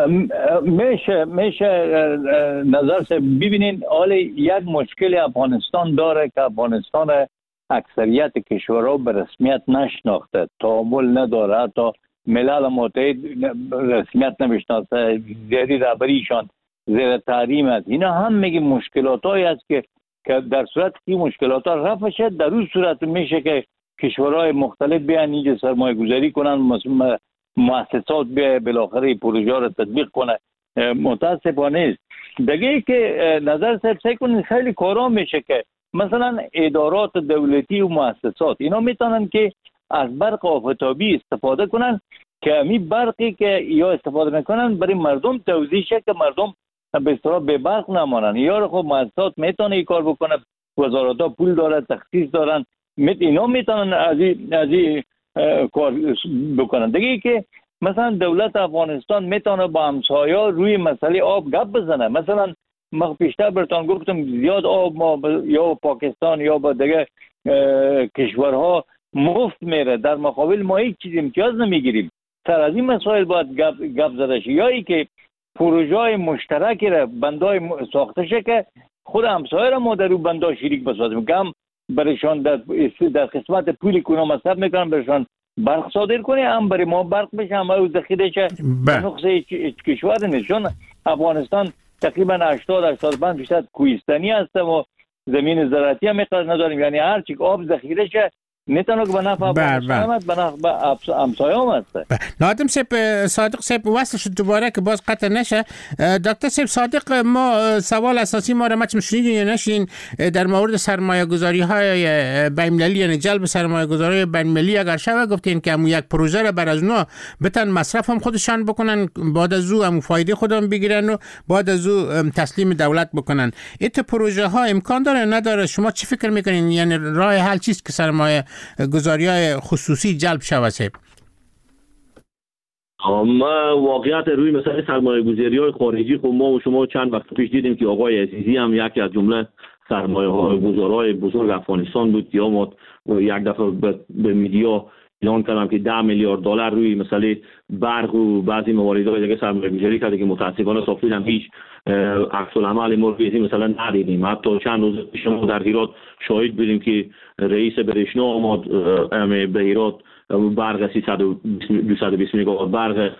میشه میشه نظر سے ببینین حال یک مشکل افغانستان داره که افغانستان اکثریت کشورها به رسمیت نشناخته، تعامل نداره، تا ملل متحد رسمیت نمیشناسه، زیری رهبریشان زیر تحریم است. اینا هم میگه مشکلات هایی است که که در صورت که مشکلات ها رفع شد، در اون صورت میشه که کشورهای مختلف بیان اینجا سرمایه گذاری کنن، مؤسسات به بالاخره پروژه را تطبیق کنه. متاسفانه است دیگه که نظر صاحب کنین خیلی کارا میشه که مثلا ادارات دولتی و مؤسسات اینا میتونن که از برق آفتابی استفاده کنن که امی برقی که یا استفاده میکنن برای مردم توزیع شه که مردم به اصطلاح به برق نمانن. یا خب مؤسسات میتونه این کار بکنه، وزارت‌ها پول داره، تخصیص دارن، اینا میتونن از این کار بکنن. دیگه که مثلا دولت افغانستان میتونه با همسایا روی مسئله آب گپ بزنه. مثلا ما پیشتر براتون گفتم زیاد آب ما یا پاکستان یا با دیگه کشورها مفت میره، در مقابل ما هیچ چیز امتیاز نمیگیریم. سر از این مسائل باید گپ گپ زده شه، یا ای که پروژه مشترکی را بندای ساخته شه که خود همسایه را ما در اون بندا شریک بسازیم، کم برشان در در قسمت پولی که اونا مصرف میکنن برشان برق صادر کنه، هم برای ما برق بشه، هم او ذخیره شه. نقصه کشور نیست، چون افغانستان تقریبا هشتاد هشتاد و پنج درصد کوهستانی هست و زمین زراعتی هم مقدار نداریم، یعنی هر چی آب ذخیره شه میتونه که به نفع افغانستان به نفع همسایه هم هسته. نادم صاحب صادق صاحب وصل شد دوباره که باز قطع نشه. دکتر صاحب صادق، ما سوال اساسی ما را مچم شنیدین یا نشین در مورد سرمایه گذاری های بین‌المللی، یعنی جلب سرمایه گذاری بین‌المللی اگر شوه گفتین که همون یک پروژه را بر از اونا بتن مصرف هم خودشان بکنن، بعد از او هم فایده خودم بگیرن و بعد از او تسلیم دولت بکنن. ایت پروژه ها امکان داره نداره؟ شما چی فکر میکنین؟ یعنی راه حل چیست که سرمایه گذاری‌های خصوصی جلب شود؟ ما واقعیت روی مثلا سرمایه گذاری‌های خارجی خب ما و شما چند وقت پیش دیدیم که آقای عزیزی هم یکی از جمله سرمایه گذارای بزرگ افغانستان بود، یا ما یک دفعه به میدیا اعلان کردم که ده میلیارد دلار روی مثلا برق و بعضی مواردهای دیگه سرمایه گذاری کرده که متاسفانه صافی هم هیچ عکس العمل ما روی مثلا ندیدیم. حتی چند روز پیش ما در هرات شاهد بودیم که رئیس برشنا آمد به هرات برق دویست و بیست میگاوات برق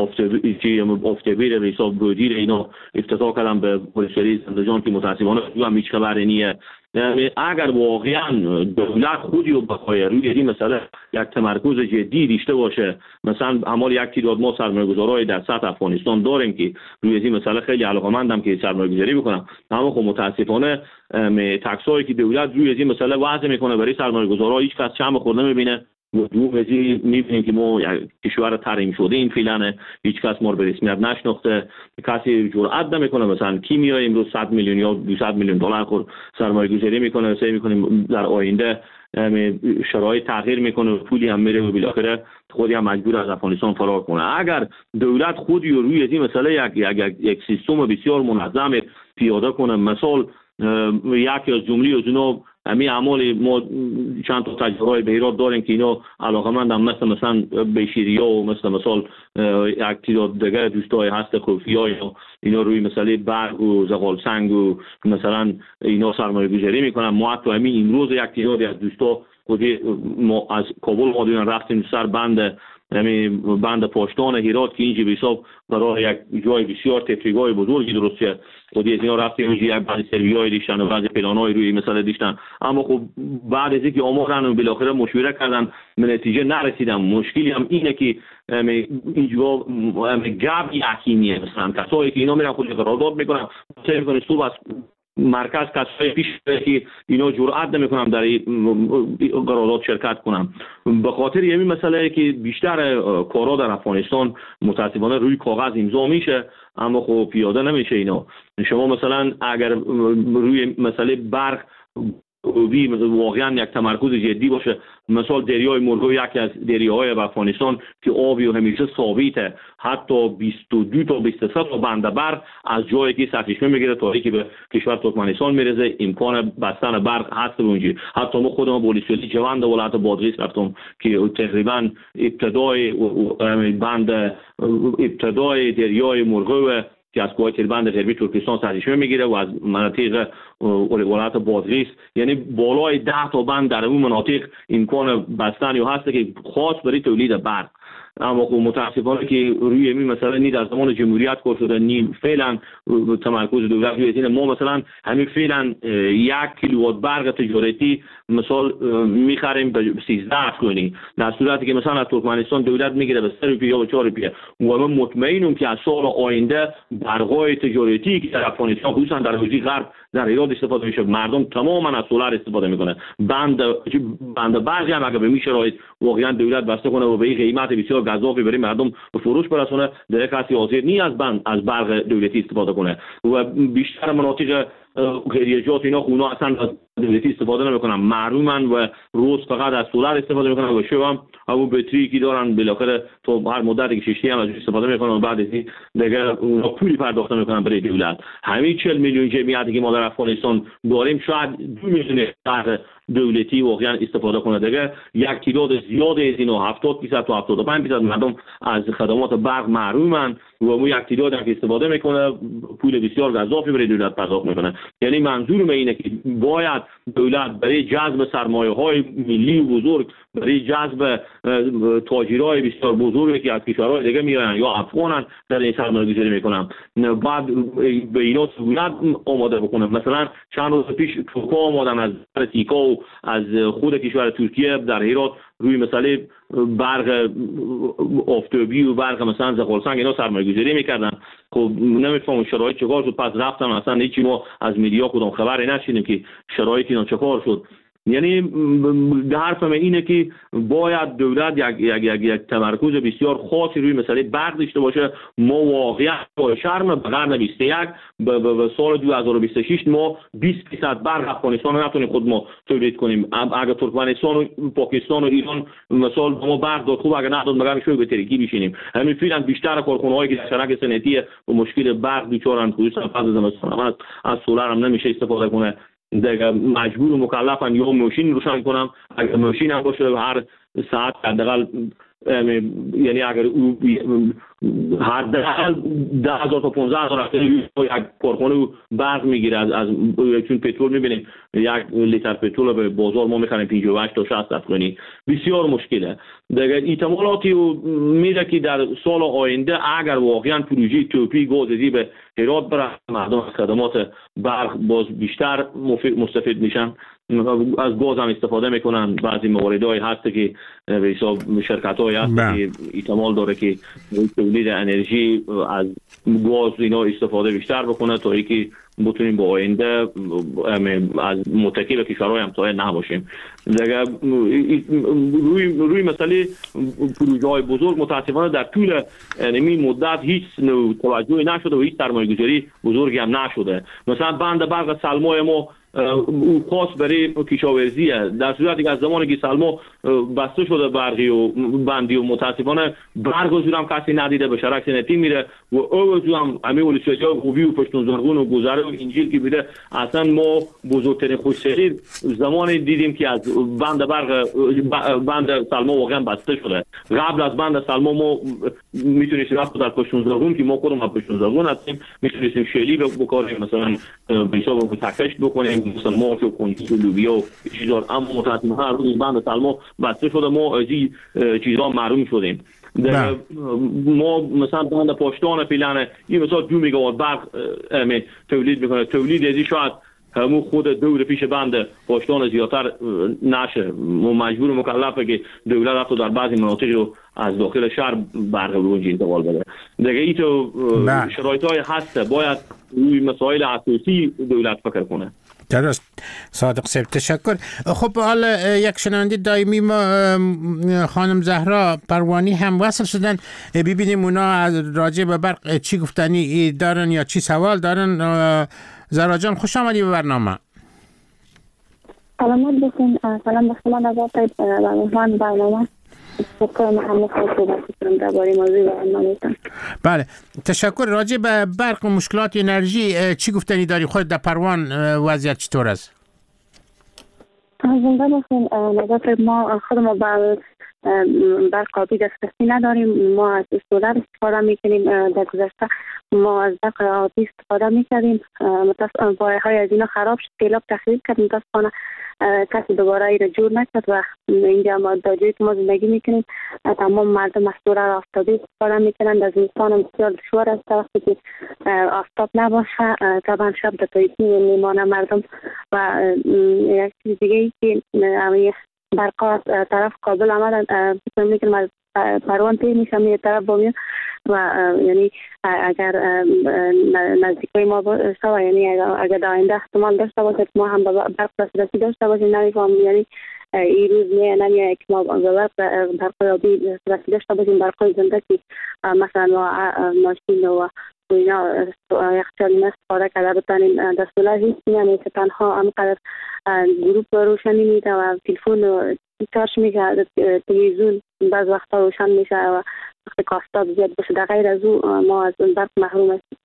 افتبیر حساب گودیر اینا افتتاح کردن به ولسوالی زندجان که متاسفانه هم هیچ خبری نیه. اگر واقعا دولت خودی رو بخواه روی این مسئله یک تمرکز جدی داشته باشه، مثلا همال یک تعداد ما سرمایه‌گذارای در سطح افغانستان داریم که روی این مسئله خیلی علاقه‌مندم که سرمایه‌گذاری بکنن، اما خب متاسفانه تکسایی که دولت روی این مسئله وضع میکنه برای سرمایه‌گذارا هیچ کس چم خورده میبینه. دو وزیر میبینیم که ما کشور تحریم شده این فعلا هیچ کس ما رو به رسمیت نشناخته، کسی جرئت نمیکنه مثلا کیمیا امروز صد میلیون یا دویست میلیون دلار خود سرمایه گذاری میکنه، سعی میکنیم در آینده شرایط تغییر میکنه و پولی هم میره و بالاخره خودی هم مجبور از افغانستان فرار کنه. اگر دولت خودی رو روی این مسئله یک یک یک سیستم بسیار منظم پیاده کنه، مثلا یکی از جمله از اونا همین اعمال ما چند تا تجربه به هرات داریم که اینا علاقمند هم مثل مثلا بیشیریا و مثل مثال یک تعداد دیگه دوستای هست خوفیای اینا روی مسئله برق و زغال سنگ و مثلا اینا سرمایه گذاری میکنن. ما حتی همین امروز یک تعدادی از دوستا خودی ما از کابل مادیون رفتیم سر بند همین بند پاشتان هرات که اینجا به حساب برای یک جای بسیار تفریحگاه بزرگی درسته، خودی از اینا رفتیم اینجا یک بعضی سروی‌های دیشتن و بعضی پلان‌های روی مثلا دیشتن، اما خب بعد از اینکه آموختن و بالاخره مشوره کردن به نتیجه نرسیدن. مشکلی هم اینه که اینجا گپ یقینیه، مثلا کسایی که اینا میرن خود قرارداد میکنن سعی میکنن صبح از مرکز کسایی پیش که اینا جرئت نمیکنن در این قرارداد شرکت کنن. به خاطر همین مسئله که بیشتر کارا در افغانستان متاسفانه روی کاغذ امضا میشه اما خب پیاده نمیشه اینا. شما مثلا اگر روی مسئله برق وی واقعا یک تمرکز جدی باشه، مثلا دریای مرغو یکی از دریاهای افغانستان که آبی و همیشه ثابته، حتی بیست و دو تا بیست و سه تا بند برق از جایی که سرچشمه میگیره تا اینکه به کشور ترکمنستان میرسه امکان بستن برق هست اونجا. حتی ما خودمون پلیسیالی جوند ولایت بادغیس رفتم که تقریبا ابتدای بند ابتدای دریای مرغو که از کوه تیربند غربی ترکستان سرچشمه میگیره و از مناطق ولایت بادغیس، یعنی بالای ده تا بند در اون مناطق امکان بستن هست که خاص برای تولید برق. اما خب متاسفانه که روی این مسئله نی در زمان جمهوریت کار شده، نی فعلا تمرکز دولت روی این. ما مثلا همین فعلا یک کیلووات برق تجارتی مثال میخریم به سیزده افغانی، در صورتی که مثلا از ترکمنستان دولت میگیره به سه روپیه یا چهار روپیه. و من مطمئنم که از سال آینده برقای تجارتی که در افغانستان خصوصا در حوزه غرب در ایران استفاده میشه، مردم تماما از سولار استفاده میکنه. بند بند برقی هم اگه به این شرایط واقعا دولت بسته کنه و به این قیمت بسیار گزافی برای مردم به فروش برسونه، در کسی حاضر نی از بند از برق دولتی استفاده کنه. و بیشتر مناطق غیریجات اینا خونا اصلا از دولتی استفاده نمیکنن، محرومن و روز فقط از سولار استفاده میکنن و شب هم همون بطری که دارن بالاخره تو هر مدت که ششتی هم از استفاده میکنن و بعد از این دیگه اونا پولی پرداخت میکنن برای دولت. همین چهل میلیون جمعیتی که ما در افغانستان داریم شاید دو میلیون برق دولتی واقعا استفاده کنه. دیگه یک تعداد زیاد از اینا هفتاد درصد تا هفتاد و پنج درصد مردم از خدمات برق محرومن و مو یک تعداد که استفاده میکنه پول بسیار گزافی برای دولت پرداخت میکنه. یعنی منظور اینه که باید دولت برای جذب سرمایه‌های ملی بزرگ، برای جذب تاجرای بسیار بزرگی که از کشورهای دیگه میآیند یا افغانن در این سرمایه‌گذاری میکنن، بعد به اینا سهولت آماده بکنه. مثلا چند روز پیش ترکا آمدن از تیکا و از خود کشور ترکیه در هرات روی مسئله برق آفتابی و برق مثلا زغالسنگ اینا سرمایه‌گذاری میکردن. خب نمیفهمم شرایط چیکار شد، پس رفتن اصلا هیچی ما از میدیا کدام خبری نشیدیم که شرایط اینا چیکار شد. یعنی حرفم اینه که باید دولت یک یک یک, یک تمرکز بسیار خاصی روی مسئله برق داشته باشه. ما واقعا با شرم به قرن بیست و یک به سال دو هزار و بیست و شش ما بیست درصد برق افغانستان رو نتونیم خود ما تولید کنیم. اگر ترکمنستان و پاکستان و ایران مثال ما برق داد خوب، اگر نداد مگر شوی به ترکی بشینیم. همین فعلا بیشتر کارخانه‌هایی که در شرک صنعتی و مشکل برق بیچارن، خصوصا فاز زمستان از سولار هم نمیشه استفاده کنه. دیگه مجبور و مکلفن یا ماشین روشن کنم، اگر ماشین هم باشه هر ساعت حداقل یعنی اگر او حداقل ده هزار تا پانزده هزار یک کارخانه برق میگیره از از چون پترول میبینیم یک لیتر پترول به بازار ما میخریم پنجاه و هشت تا شصت افغانی، بسیار مشکله. دیگه احتمالاتی میره که در سال آینده اگر واقعا پروژه توپی گازی به هرات بره، مردم از خدمات برق باز بیشتر مستفید میشن، از گاز هم استفاده میکنن. بعضی مواردهای هست که به حساب شرکت های هست که احتمال داره که تولید انرژی از گاز اینا استفاده بیشتر بکنه تا اینکه بتونیم با آینده از متکی به کشورهای همسایه نباشیم. دیگه روی روی مسئله پروژه های بزرگ متاسفانه در طول این مدت هیچ توجهی نشده و هیچ سرمایه‌گذاری بزرگی هم نشده. مثلا بند برق سلمای ما او خاص برای کشاورزیه، در صورتی که از زمانی که سلما بسته شده برقی و بندی و متاسفانه برق و هم کسی ندیده، به شرک صنعتی میره و او هم همه ولسوالی‌ها خوبی و پشتونزرگون و گذره و انجیل که میره. اصلا ما بزرگترین خوش‌سری زمانی دیدیم که از بند برق بند سلما واقعا بسته شده. قبل از بند سلما ما میتونستیم رفت در پشتونزرگون که ما خودمون پشتونزرگون هستیم میتونستیم شیلی بکنیم، مثلا به حساب تکش بکنیم، مثلا مارچ و کنجی و لوبیا و چیزا. اما متاسفانه روی بند سلما بسته شده، ما از این چیزا محروم شدیم. ما مثلا بند پاشتان فعلا این مثلا دو میگاوات برق تولید میکنه، تولید ازی شاید همون خود دور پیش بند پشتان زیادتر نشه مجبور مکلفه که دولت حتی در بعضی مناطق رو از داخل شهر برق رو انتقال بده. دیگه ای تو شرایط‌های هست باید روی مسائل اساسی دولت فکر کنه. درست صادق صاحب تشکر. خب حالا یک شنونده دائمی ما خانم زهرا پروانی هم وصل شدن، ببینیم اونا راجع به برق چی گفتنی دارن یا چی سوال دارن. زهرا جان خوش آمدی به برنامه. سلامت باشین. سلام به شما نوات و مهمان برنامه. بله تشکر. راجع به برق و مشکلات انرژی چی گفتنی داری؟ خود در پروان وضعیت چطور است؟ زنده باشین. نظر ما خود ما برق آبی دسترسی نداریم. ما از سولر استفاده میکنیم. در گذشته ما از برق آبی استفاده میکردیم. متاسفانه پایه های از اینا خراب شد، سیلاب تخریب کرد. متاسفانه کسی دوباره ای را جور نکرد و اینجا ما در جایی که ما زندگی میکنیم تمام مردم از سولر آفتابی استفاده میکنند. از زمستان بسیار دشوار است وقتی که آفتاب نباشه. طبعا شب در تاریکی میمانه مردم. و یک چیز دیگه ای که برقا طرف کابل آمدن، فکر میکنم از پروان پیر میشم یه طرف بامیان و یعنی اگر نزدیکای ما باشه و یعنی اگر در آینده احتمال داشته باشه ما هم به برق دسترسی داشته باشیم. نمیفهم یعنی این روز نه نمیه که ما به برق برق آبی دسترسی داشته باشیم. برق زنده که مثلا ما ماشین و اینا یخچال استفاده کرده بتانیم دستوله هیچ یعنی که تنها همقدر گروپ روشنی میده و تلفن چارج میشه، تلویزیون بعض وقتا روشن میشه و وقتی کاستاب زیاد باشه. در غیر از او ما از برق محروم هستیم.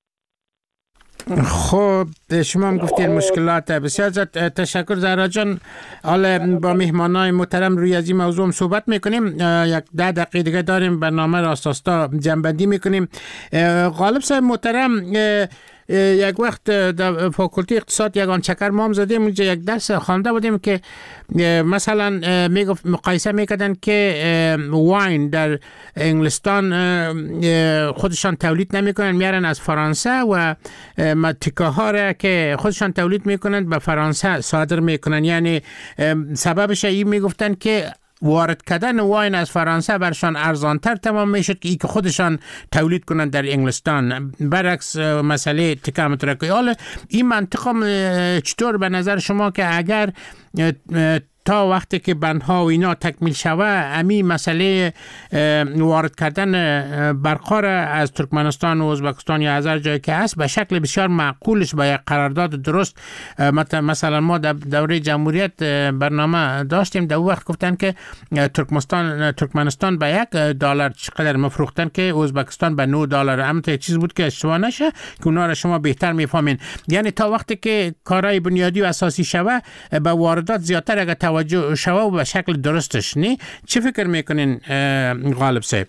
خب شما هم گفتین مشکلات. بسیار زیاد تشکر زهرا جان. حالا با مهمانای محترم روی از این موضوع صحبت میکنیم. یک ده دقیقه دیگه داریم برنامه راستاستا جنبندی میکنیم. غالب صاحب محترم یک وقت در فاکولته اقتصاد یگان چکر ما هم زدیم اونجا یک درس خوانده بودیم که مثلا میگفت مقایسه میکردن که واین در انگلستان خودشان تولید نمیکنن میارن از فرانسه و تکاها را که خودشان تولید میکنن به فرانسه صادر میکنن. یعنی سببش این میگفتن که وارد کردن واین از فرانسه برشان ارزانتر تمام میشد که ای که خودشان تولید کنند در انگلستان، برعکس مسئله تکه مترکی. حالا این منطقه چطور به نظر شما که اگر تا وقتی که بندها و اینا تکمیل شوه امی مسئله وارد کردن برقا از ترکمنستان و ازبکستان یا از هر جایی که هست به شکل بسیار معقولش با یک قرارداد درست، مثلا ما در دوره جمهوریت برنامه داشتیم در وقت گفتن که ترکمنستان ترکمنستان به یک دلار چقدر مفروختن که ازبکستان به نه دلار. اما تا چیز بود که اشتباه نشه که اونا را شما بهتر میفهمین. یعنی تا وقتی که کارهای بنیادی و اساسی شوه به واردات زیادتر اگه توجه شوه و به شکل درستش نی. چی فکر میکنین غالب صاحب؟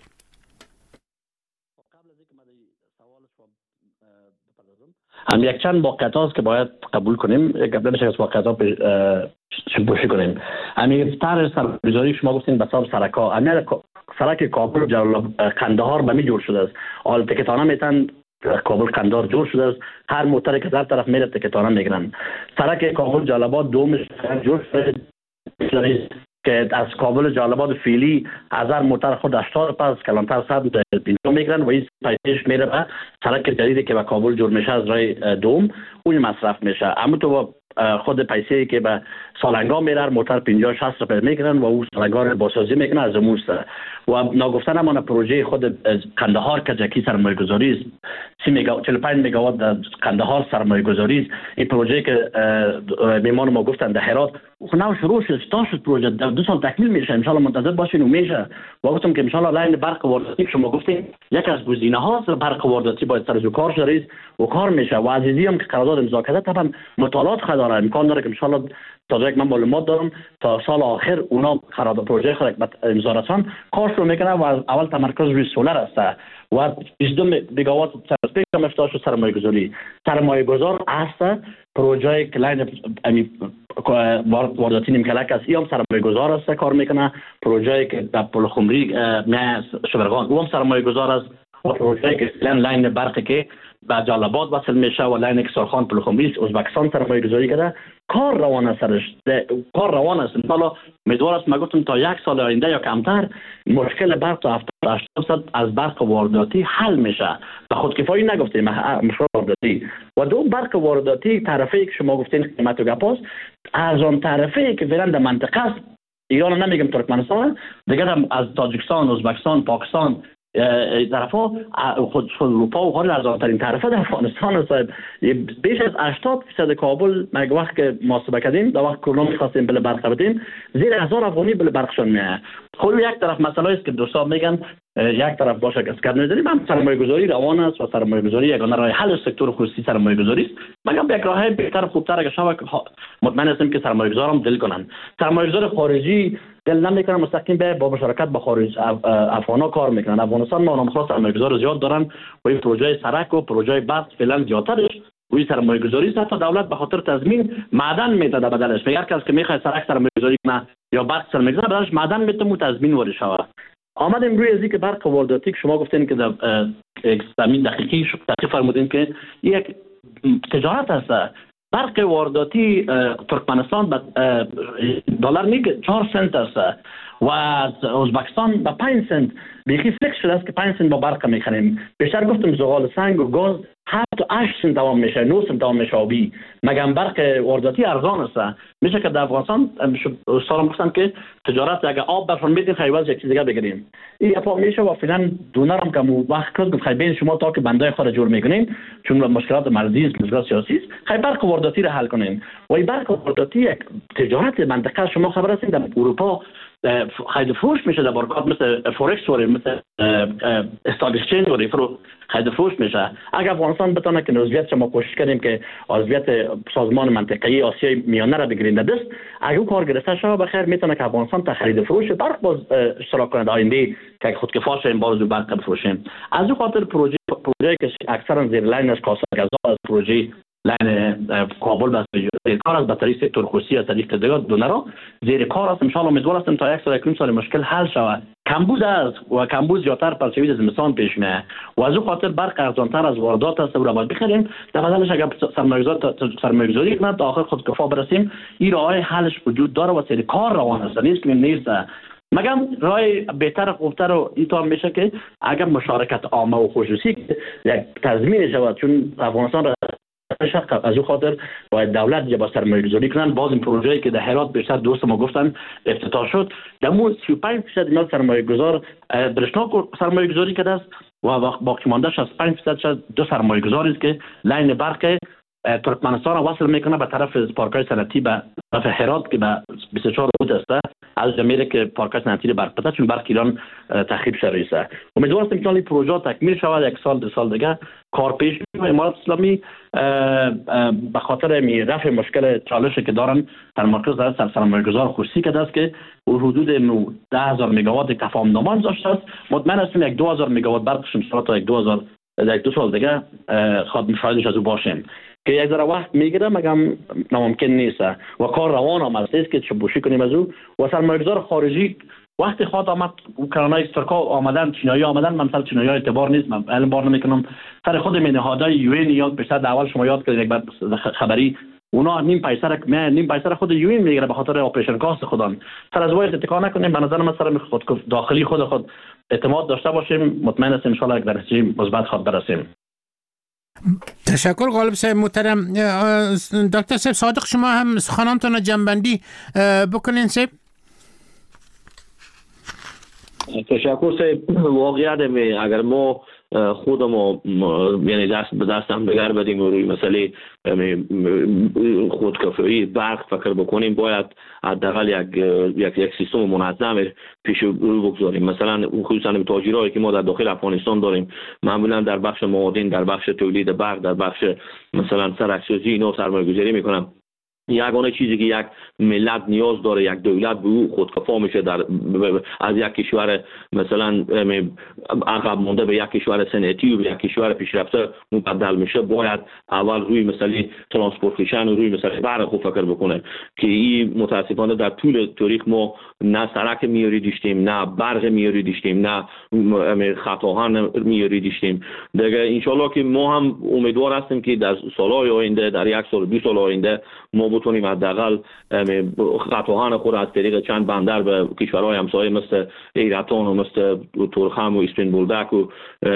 هم یک چند واقعیت هاست که باید قبول کنیم. قبل نشه از واقعیت ها شبوشی کنیم. همین طرح سرگزاری شما گفتین به سبب سرکا همین سرک کابل و جلال قندهار به می جور شده است. حال تکتانه میتن کابل قندهار جور شده است. هر موتر که در طرف میره تکتانه میگیرن. سرک کابل جلالاباد دومش جور شده که از کابل جلالاباد فعلی هزار موتر خود هشتاد پس کلانتر صد اینجا میگیرن و این پیسش میره به سرک جدیدی که به کابل جور میشه از رای دوم اون مصرف میشه. اما تو خود پیسه که به سالنگا میره موتر پنجاه شصت روپیه میگیرن و اون سالنگا رو بازسازی میکنن از موست و ناگفتن امان پروژه خود قندهار که جکی سرمایه گذاری است سی میگا چهل و پنج مگاوات در قندهار سرمایه گذاری است. این پروژه که میمان ما گفتن در هرات خناو شروع شد تا شد پروژه در دو سال تکمیل میشه. ان شاء الله منتظر باشین و میشه. و گفتم که ان شاء الله لاین برق وارداتی شما گفتین یک از گزینه ها برق وارداتی باید سر جو کار شده و کار میشه. و عزیزی هم که قرارداد امضا کرده طبعا مطالعات خود داره امکان داره که ان شاء الله تا جایی که من معلومات دارم تا سال آخر اونا قرارداد پروژه خود امضا رسان کار شروع میکنه و اول تمرکز روی سولر است و بیست و دو مگاوات سرسپیک هم افتاد شد سرمایه گذاری سرمایه گذار است. پروژه کلاین امی وارداتی نیمکلک است ای هم سرمایه گذار است کار میکنه. پروژه که در پل خمری نه شبرغان او هم سرمایه گذار است. و پروژه که لاین برق که به جلال‌آباد وصل میشه و لاین که سرخان پلخمری ازبکستان سرمایه گذاری کرده، کار روان است سرش، کار روان است. حالا امیدوار است ما گفتم تا یک سال آینده یا کمتر مشکل برق تا هفتاد تا هشتاد درصد از برق وارداتی حل میشه. به خودکفایی نگفتیم، مشروع وارداتی. و دو برق وارداتی تعرفه‌ای که شما گفتین قیمت و گپاست، ارزان تعرفه‌ای که فعلا در منطقه است، ایران نمیگم ترکمنستان، دیگه از تاجیکستان، ازبکستان، پاکستان طرفا خود اروپا و خارج ارزان ترین طرفه در افغانستان است. بیش از هشتاد درصد کابل مگه وقت که محاسبه کردیم در وقت کرونا می‌خواستیم بل برق بدیم زیر هزار افغانی بل برقشون میاد. خب یک طرف مسئله است که دوستان میگن یک طرف باشه که اسکر نداریم، هم سرمایه گذاری روان است و سرمایه گذاری یگانه راه حل سکتور خصوصی سرمایه گذاری است. مگم یک راه بهتر خوبتر اگه شما مطمئن هستیم که سرمایه گذارم دل کنن. سرمایه گذار خارجی دل نمیکنن مستقیم به با مشارکت با خارج افغانا کار میکنن. افغانستان ما نامخواست سرمایه گذار زیاد دارن و این پروژه سرک و پروژه برق فعلا زیادترش وی سرمایه گذاری است. حتی دولت به خاطر تضمین معدن میده در بدلش. میگه کسی که میخواد سرک سرمایه گذاری کنه یا برق سرمایه گذاری بدلش معدن میده مو تضمین وارد شوه. آمدیم روی ازی که برق وارداتی که شما گفتین که در زمین دقیقی دقیق فرمودین که یک تجارت است. برق وارداتی ترکمنستان به دلار میگه چهار سنت است و ازبکستان به پنج سنت. بیخی فکر شده است که پنج سنت با برق میخریم. بیشتر گفتم زغال سنگ و گاز هفت تا هشت سنت دوام میشه، نه سنت دوام میشه آبی. مگم برق وارداتی ارزان است. میشه که در افغانستان استادم گفتن که تجارت اگه آب برفون میدین خیواز یک چیز دیگه بگیریم. این اپا میشه و فعلا دونرم که مو وقت کرد خیلی بین شما تا که بندای خود جور میکنین چون مشکلات مرزی است، مشکلات سیاسی است، خیلی برق وارداتی را حل کنین. و این برق وارداتی یک تجارت منطقه شما خبر هستین در اروپا خیلی فروش میشه در بارگاه مثل فورکس وری مثل استاک اکسچنج وری فرو خیلی فروش میشه. اگر افغانستان بتونه که عضویت ما کوشش کنیم که عضویت سازمان منطقه‌ای آسیای میانه را بگیریم دست، اگه او کار گرفته شود بخیر میتونه که افغانستان تا خرید فروش برق باز اشتراک کنه آینده که خودکفا شیم باز برق بفروشیم. از او خاطر پروژه پروژه که اکثرا زیر لاینش کاسا غذا از پروژه لین کابل بس زیر کار از بطری سکتور خصوصی از طریق دیگر دونرا زیر کار است. ان شاء الله امیدوار هستم تا یک سال یک سال مشکل حل شود. کمبود است و کمبود زیادتر پرچوی از زمستان پیش میاد و از او خاطر برق ارزانتر از واردات است و را باید بخریم. در بدلش اگر سرمایه‌گذار سرمایه‌گذاری کنه تا آخر خودکفا برسیم. این راه حلش وجود داره و سری کار روان است، نیست که نیست. مگم راه بهتر خوبتر و اینطور میشه که اگر مشارکت عامه و خصوصی یک تضمین شود، چون افغانستان شق از او خاطر باید دولت یا با سرمایه گذاری کنن. باز این پروژه‌ای که در هرات بیشتر دوست ما گفتن افتتاح شد، دمو سی و پنج درصد اینا سرمایه گذار برشناک سرمایه گذاری کرده است و باقی مانده شصت و پنج درصد دو سرمایه گذاری است که لاین برق ترکمنستان وصل میکنه به طرف پارکای صنعتی به طرف هرات که به بیست و چهار بود است از جمعیت که پارکای صنعتی برق بده، چون برق ایران تخریب شده است. امیدوارم که این پروژه تکمیل شود یک سال دو سال دیگه کار پیش میره. امارات اسلامی به خاطر می رفع مشکل چالشی که دارن در مرکز در سرمایه‌گذار خصوصی کرده است که حدود ده هزار مگاوات تفاهم‌نامه داشته است. مطمئن هستم یک دو هزار مگاوات برقش ان تا یک دو هزار یک دو سال دیگه خود می‌فایدش از او باشیم که یک ذره وقت میگیره، مگم ناممکن نیست و کار روان هم است که چوبوشی کنیم از او. و سرمایه‌گذار خارجی وقتی خواهد آمد اوکراینای ترکا آمدن، چینایی آمدن، من مثلا چینایی اعتبار نیست، من علم بار نمیکنم سر خود می نهادهای یو ان یاد بیشتر اول شما یاد کردید یک بعد خبری اونا نیم پیسر نیم پیسر خود یو ان میگیره به خاطر اپریشن کاست خودان. سر از وای اتکا نکنیم، به نظر من سر خود داخلی خود خود اعتماد داشته باشیم، مطمئن هستم ان شاء الله یک درجه مثبت خود برسیم. تشکر غالب صاحب محترم. دکتر صاحب صادق شما هم سخنانتون جنبندی بکنین صاحب. تشکر صاحب. واقعیت اگر ما خودمو یعنی دست به دست هم دیگر بدیم و روی مسئله خودکفایی برق فکر بکنیم، باید حداقل یک یک یک سیستم منظم پیش رو بگذاریم. مثلا خصوصا تاجرایی که ما در داخل افغانستان داریم معمولا در بخش معادن، در بخش تولید برق، در بخش مثلا سرک‌سازی اینا سرمایه‌گذاری میکنن. یگانه چیزی که یک ملت نیاز داره، یک دولت به او خودکفا میشه در از یک کشور مثلا عقب مونده به یک کشور صنعتی و به یک کشور پیشرفته مبدل میشه، باید اول روی مسئله ترانسپورتیشن و روی مسئله برق خوب فکر بکنه که این متاسفانه در طول تاریخ ما نه سرک میاری داشتیم، نه برق میاری داشتیم، نه خط آهن میاری داشتیم. دیگه انشالله که ما هم امیدوار هستیم که در سالهای آینده، در یک سال دو سال آینده ما بتونیم حداقل خط آهن خود از طریق چند بندر به کشورهای همسایه مثل ایران و مثل تورخم و اسپین بولدک و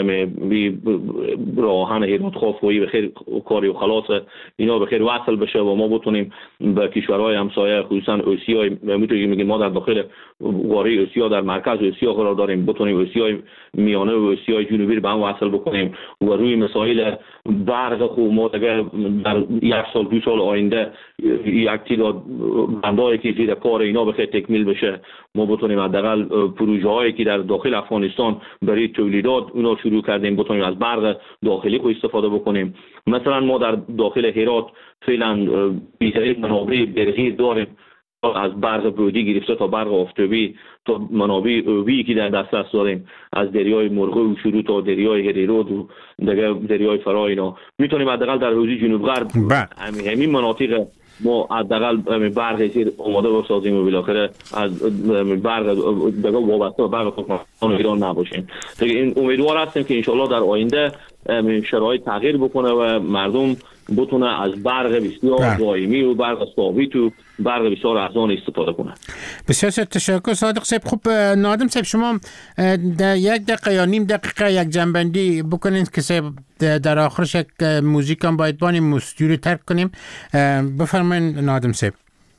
راهن هرات خافویی به خیر کاری و خلاص اینا به خیر وصل بشه و ما بتونیم به کشورهای همسایه خصوصا آسیا، میتونیم میگیم ما در داخل قاره آسیا در مرکز آسیا قرار داریم، بتونیم آسیای میانه و آسیای جنوبی به هم وصل بکنیم و روی مسائل برق خوب ما دیگه در یک سال دو سال آینده یک تعداد بندایی که زیر کار اینا بخیر تکمیل بشه، ما بتونیم حداقل پروژه هایی که در داخل افغانستان برای تولیدات اونا شروع کردیم بتونیم از برق داخلی خود استفاده بکنیم. مثلا ما در داخل هرات فعلا بیشترین منابع برقی داریم، از برق برودی گرفته تا برق آفتابی تا منابع اوی که در دسترس داریم، از دریای مرغه و شروع تا دریای هریرود و دیگه دریای فرا اینا میتونیم حداقل در حوزه جنوب غرب همین مناطق ما حداقل برق زیر آماده بسازیم و بالاخره از برق دیگه وابسته به برق ترکمنستان و ایران نباشیم. دیگه این امیدوار هستیم که انشالله در آینده شرایط تغییر بکنه و مردم بتونه از برق بسیار دائمی و برق ثابت و برق بسیار ارزان استفاده کنه. بسیار تشکر صادق صاحب. خوب نادم صاحب، شما در یک دقیقه یا نیم دقیقه یک جنبندی بکنین که صاحب در آخرش یک موزیک هم باید بانیم مستوری ترک کنیم. بفرمایید نادم صاحب.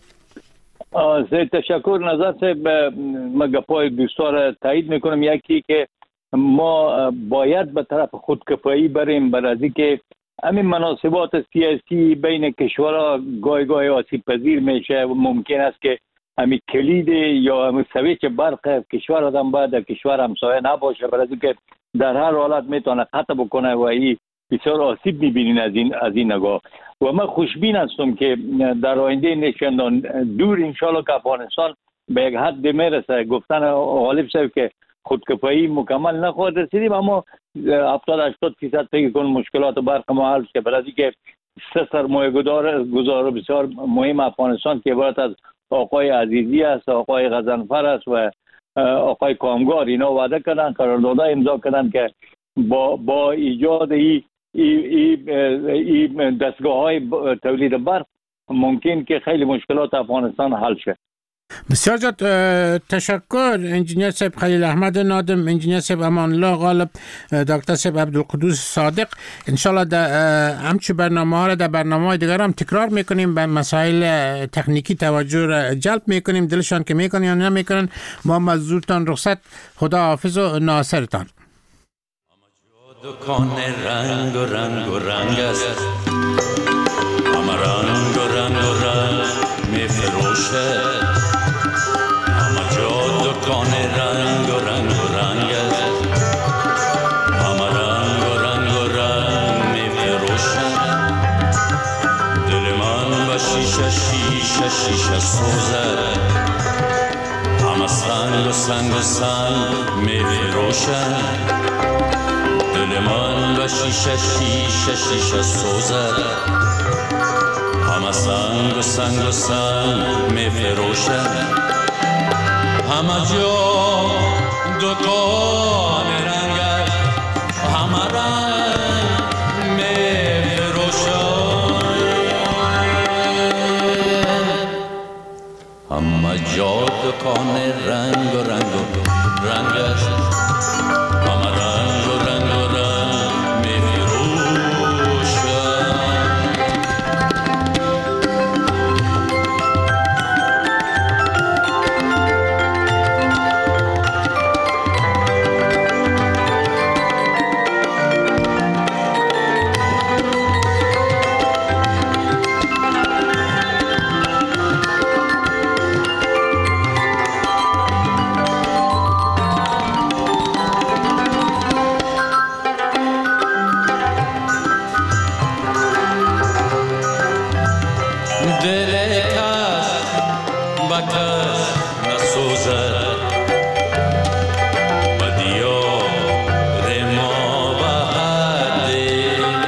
زه تشکر نظر صاحب، من گپای دوستا را تایید میکنم. یکی که ما باید به طرف خودکفایی بریم، برای که همین مناسبات سیاسی بین کشورها گاهی گاهی آسیب پذیر میشه و ممکن است که همین کلید یا همین سویچ برق کشور آدم باید در کشور همسایه نباشه، برای که در هر حالت میتونه قطع بکنه و این بسیار آسیب میبینین از این از این نگاه. و من خوشبین هستم که در آینده نشاندن دور انشالله که افغانستان به یک حد میرسه. گفتن غالب صاحب که خودکفایی مکمل نخواهد رسیدیم، اما هفتاد هشتاد فیصد فکر کنم مشکلات برق ما حل شه، برای که سه سرمایه گذار بسیار مهم افغانستان که عبارت از آقای عزیزی است، آقای غضنفر است و آقای کامگار، اینا وعده کردن، قرارداد امضا کردن که با با ایجاد این ای ای ای دستگاه های تولید برق ممکن که خیلی مشکلات افغانستان حل شه. بسیار زیاد تشکر انجینیر صاحب خلیل احمد نادم، انجینیر صاحب امان الله غالب، دکتر صاحب عبدالقدوس صادق. انشالله در همچه برنامه ها را در برنامه های دیگر هم تکرار میکنیم، به مسائل تکنیکی توجه را جلب میکنیم، دلشان که میکنن یا نمیکنن. ما مزدورتان رخصت، خدا حافظ و ناصرتان. دکان رنگ و رنگ و رنگ است، همه رنگ و رنگ و رنگ می فروشه، همه جا دکان رنگ و رنگ و رنگ است، همه رنگ و رنگ و رنگ می فروشه. دل من به شیشه شیشه شیشه سوزه، همه سنگ و سنگ و سنگ می فروشه. دل من به شیشه شیشه شیشه سوزه، همه سنگ و سنگ و سنگ می فروشه. همه جا دکان رنگ است، همه رنگ می فروشه. همه جا دکان رنگ و رنگ و رنگ است، همه رنگ و رنگ و رنگ می فروشه. سوزد و دیار ما بهده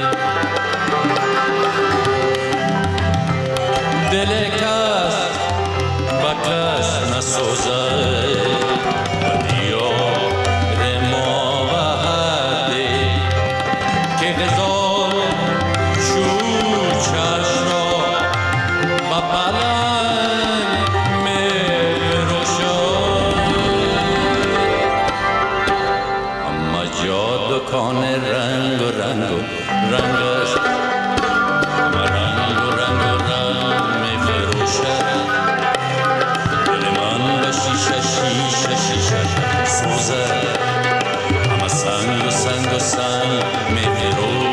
دل کس با کس نسوزد و دیار ما بهده که غزال شور چشم را با پلنگ دکان رنگ و رنگ و رنگ است همه رنگ و رنگ و رنگ می فروشد دل من به شیشه شیشه شیشه سوزد همه سنگ و سنگ و سنگ می فروشد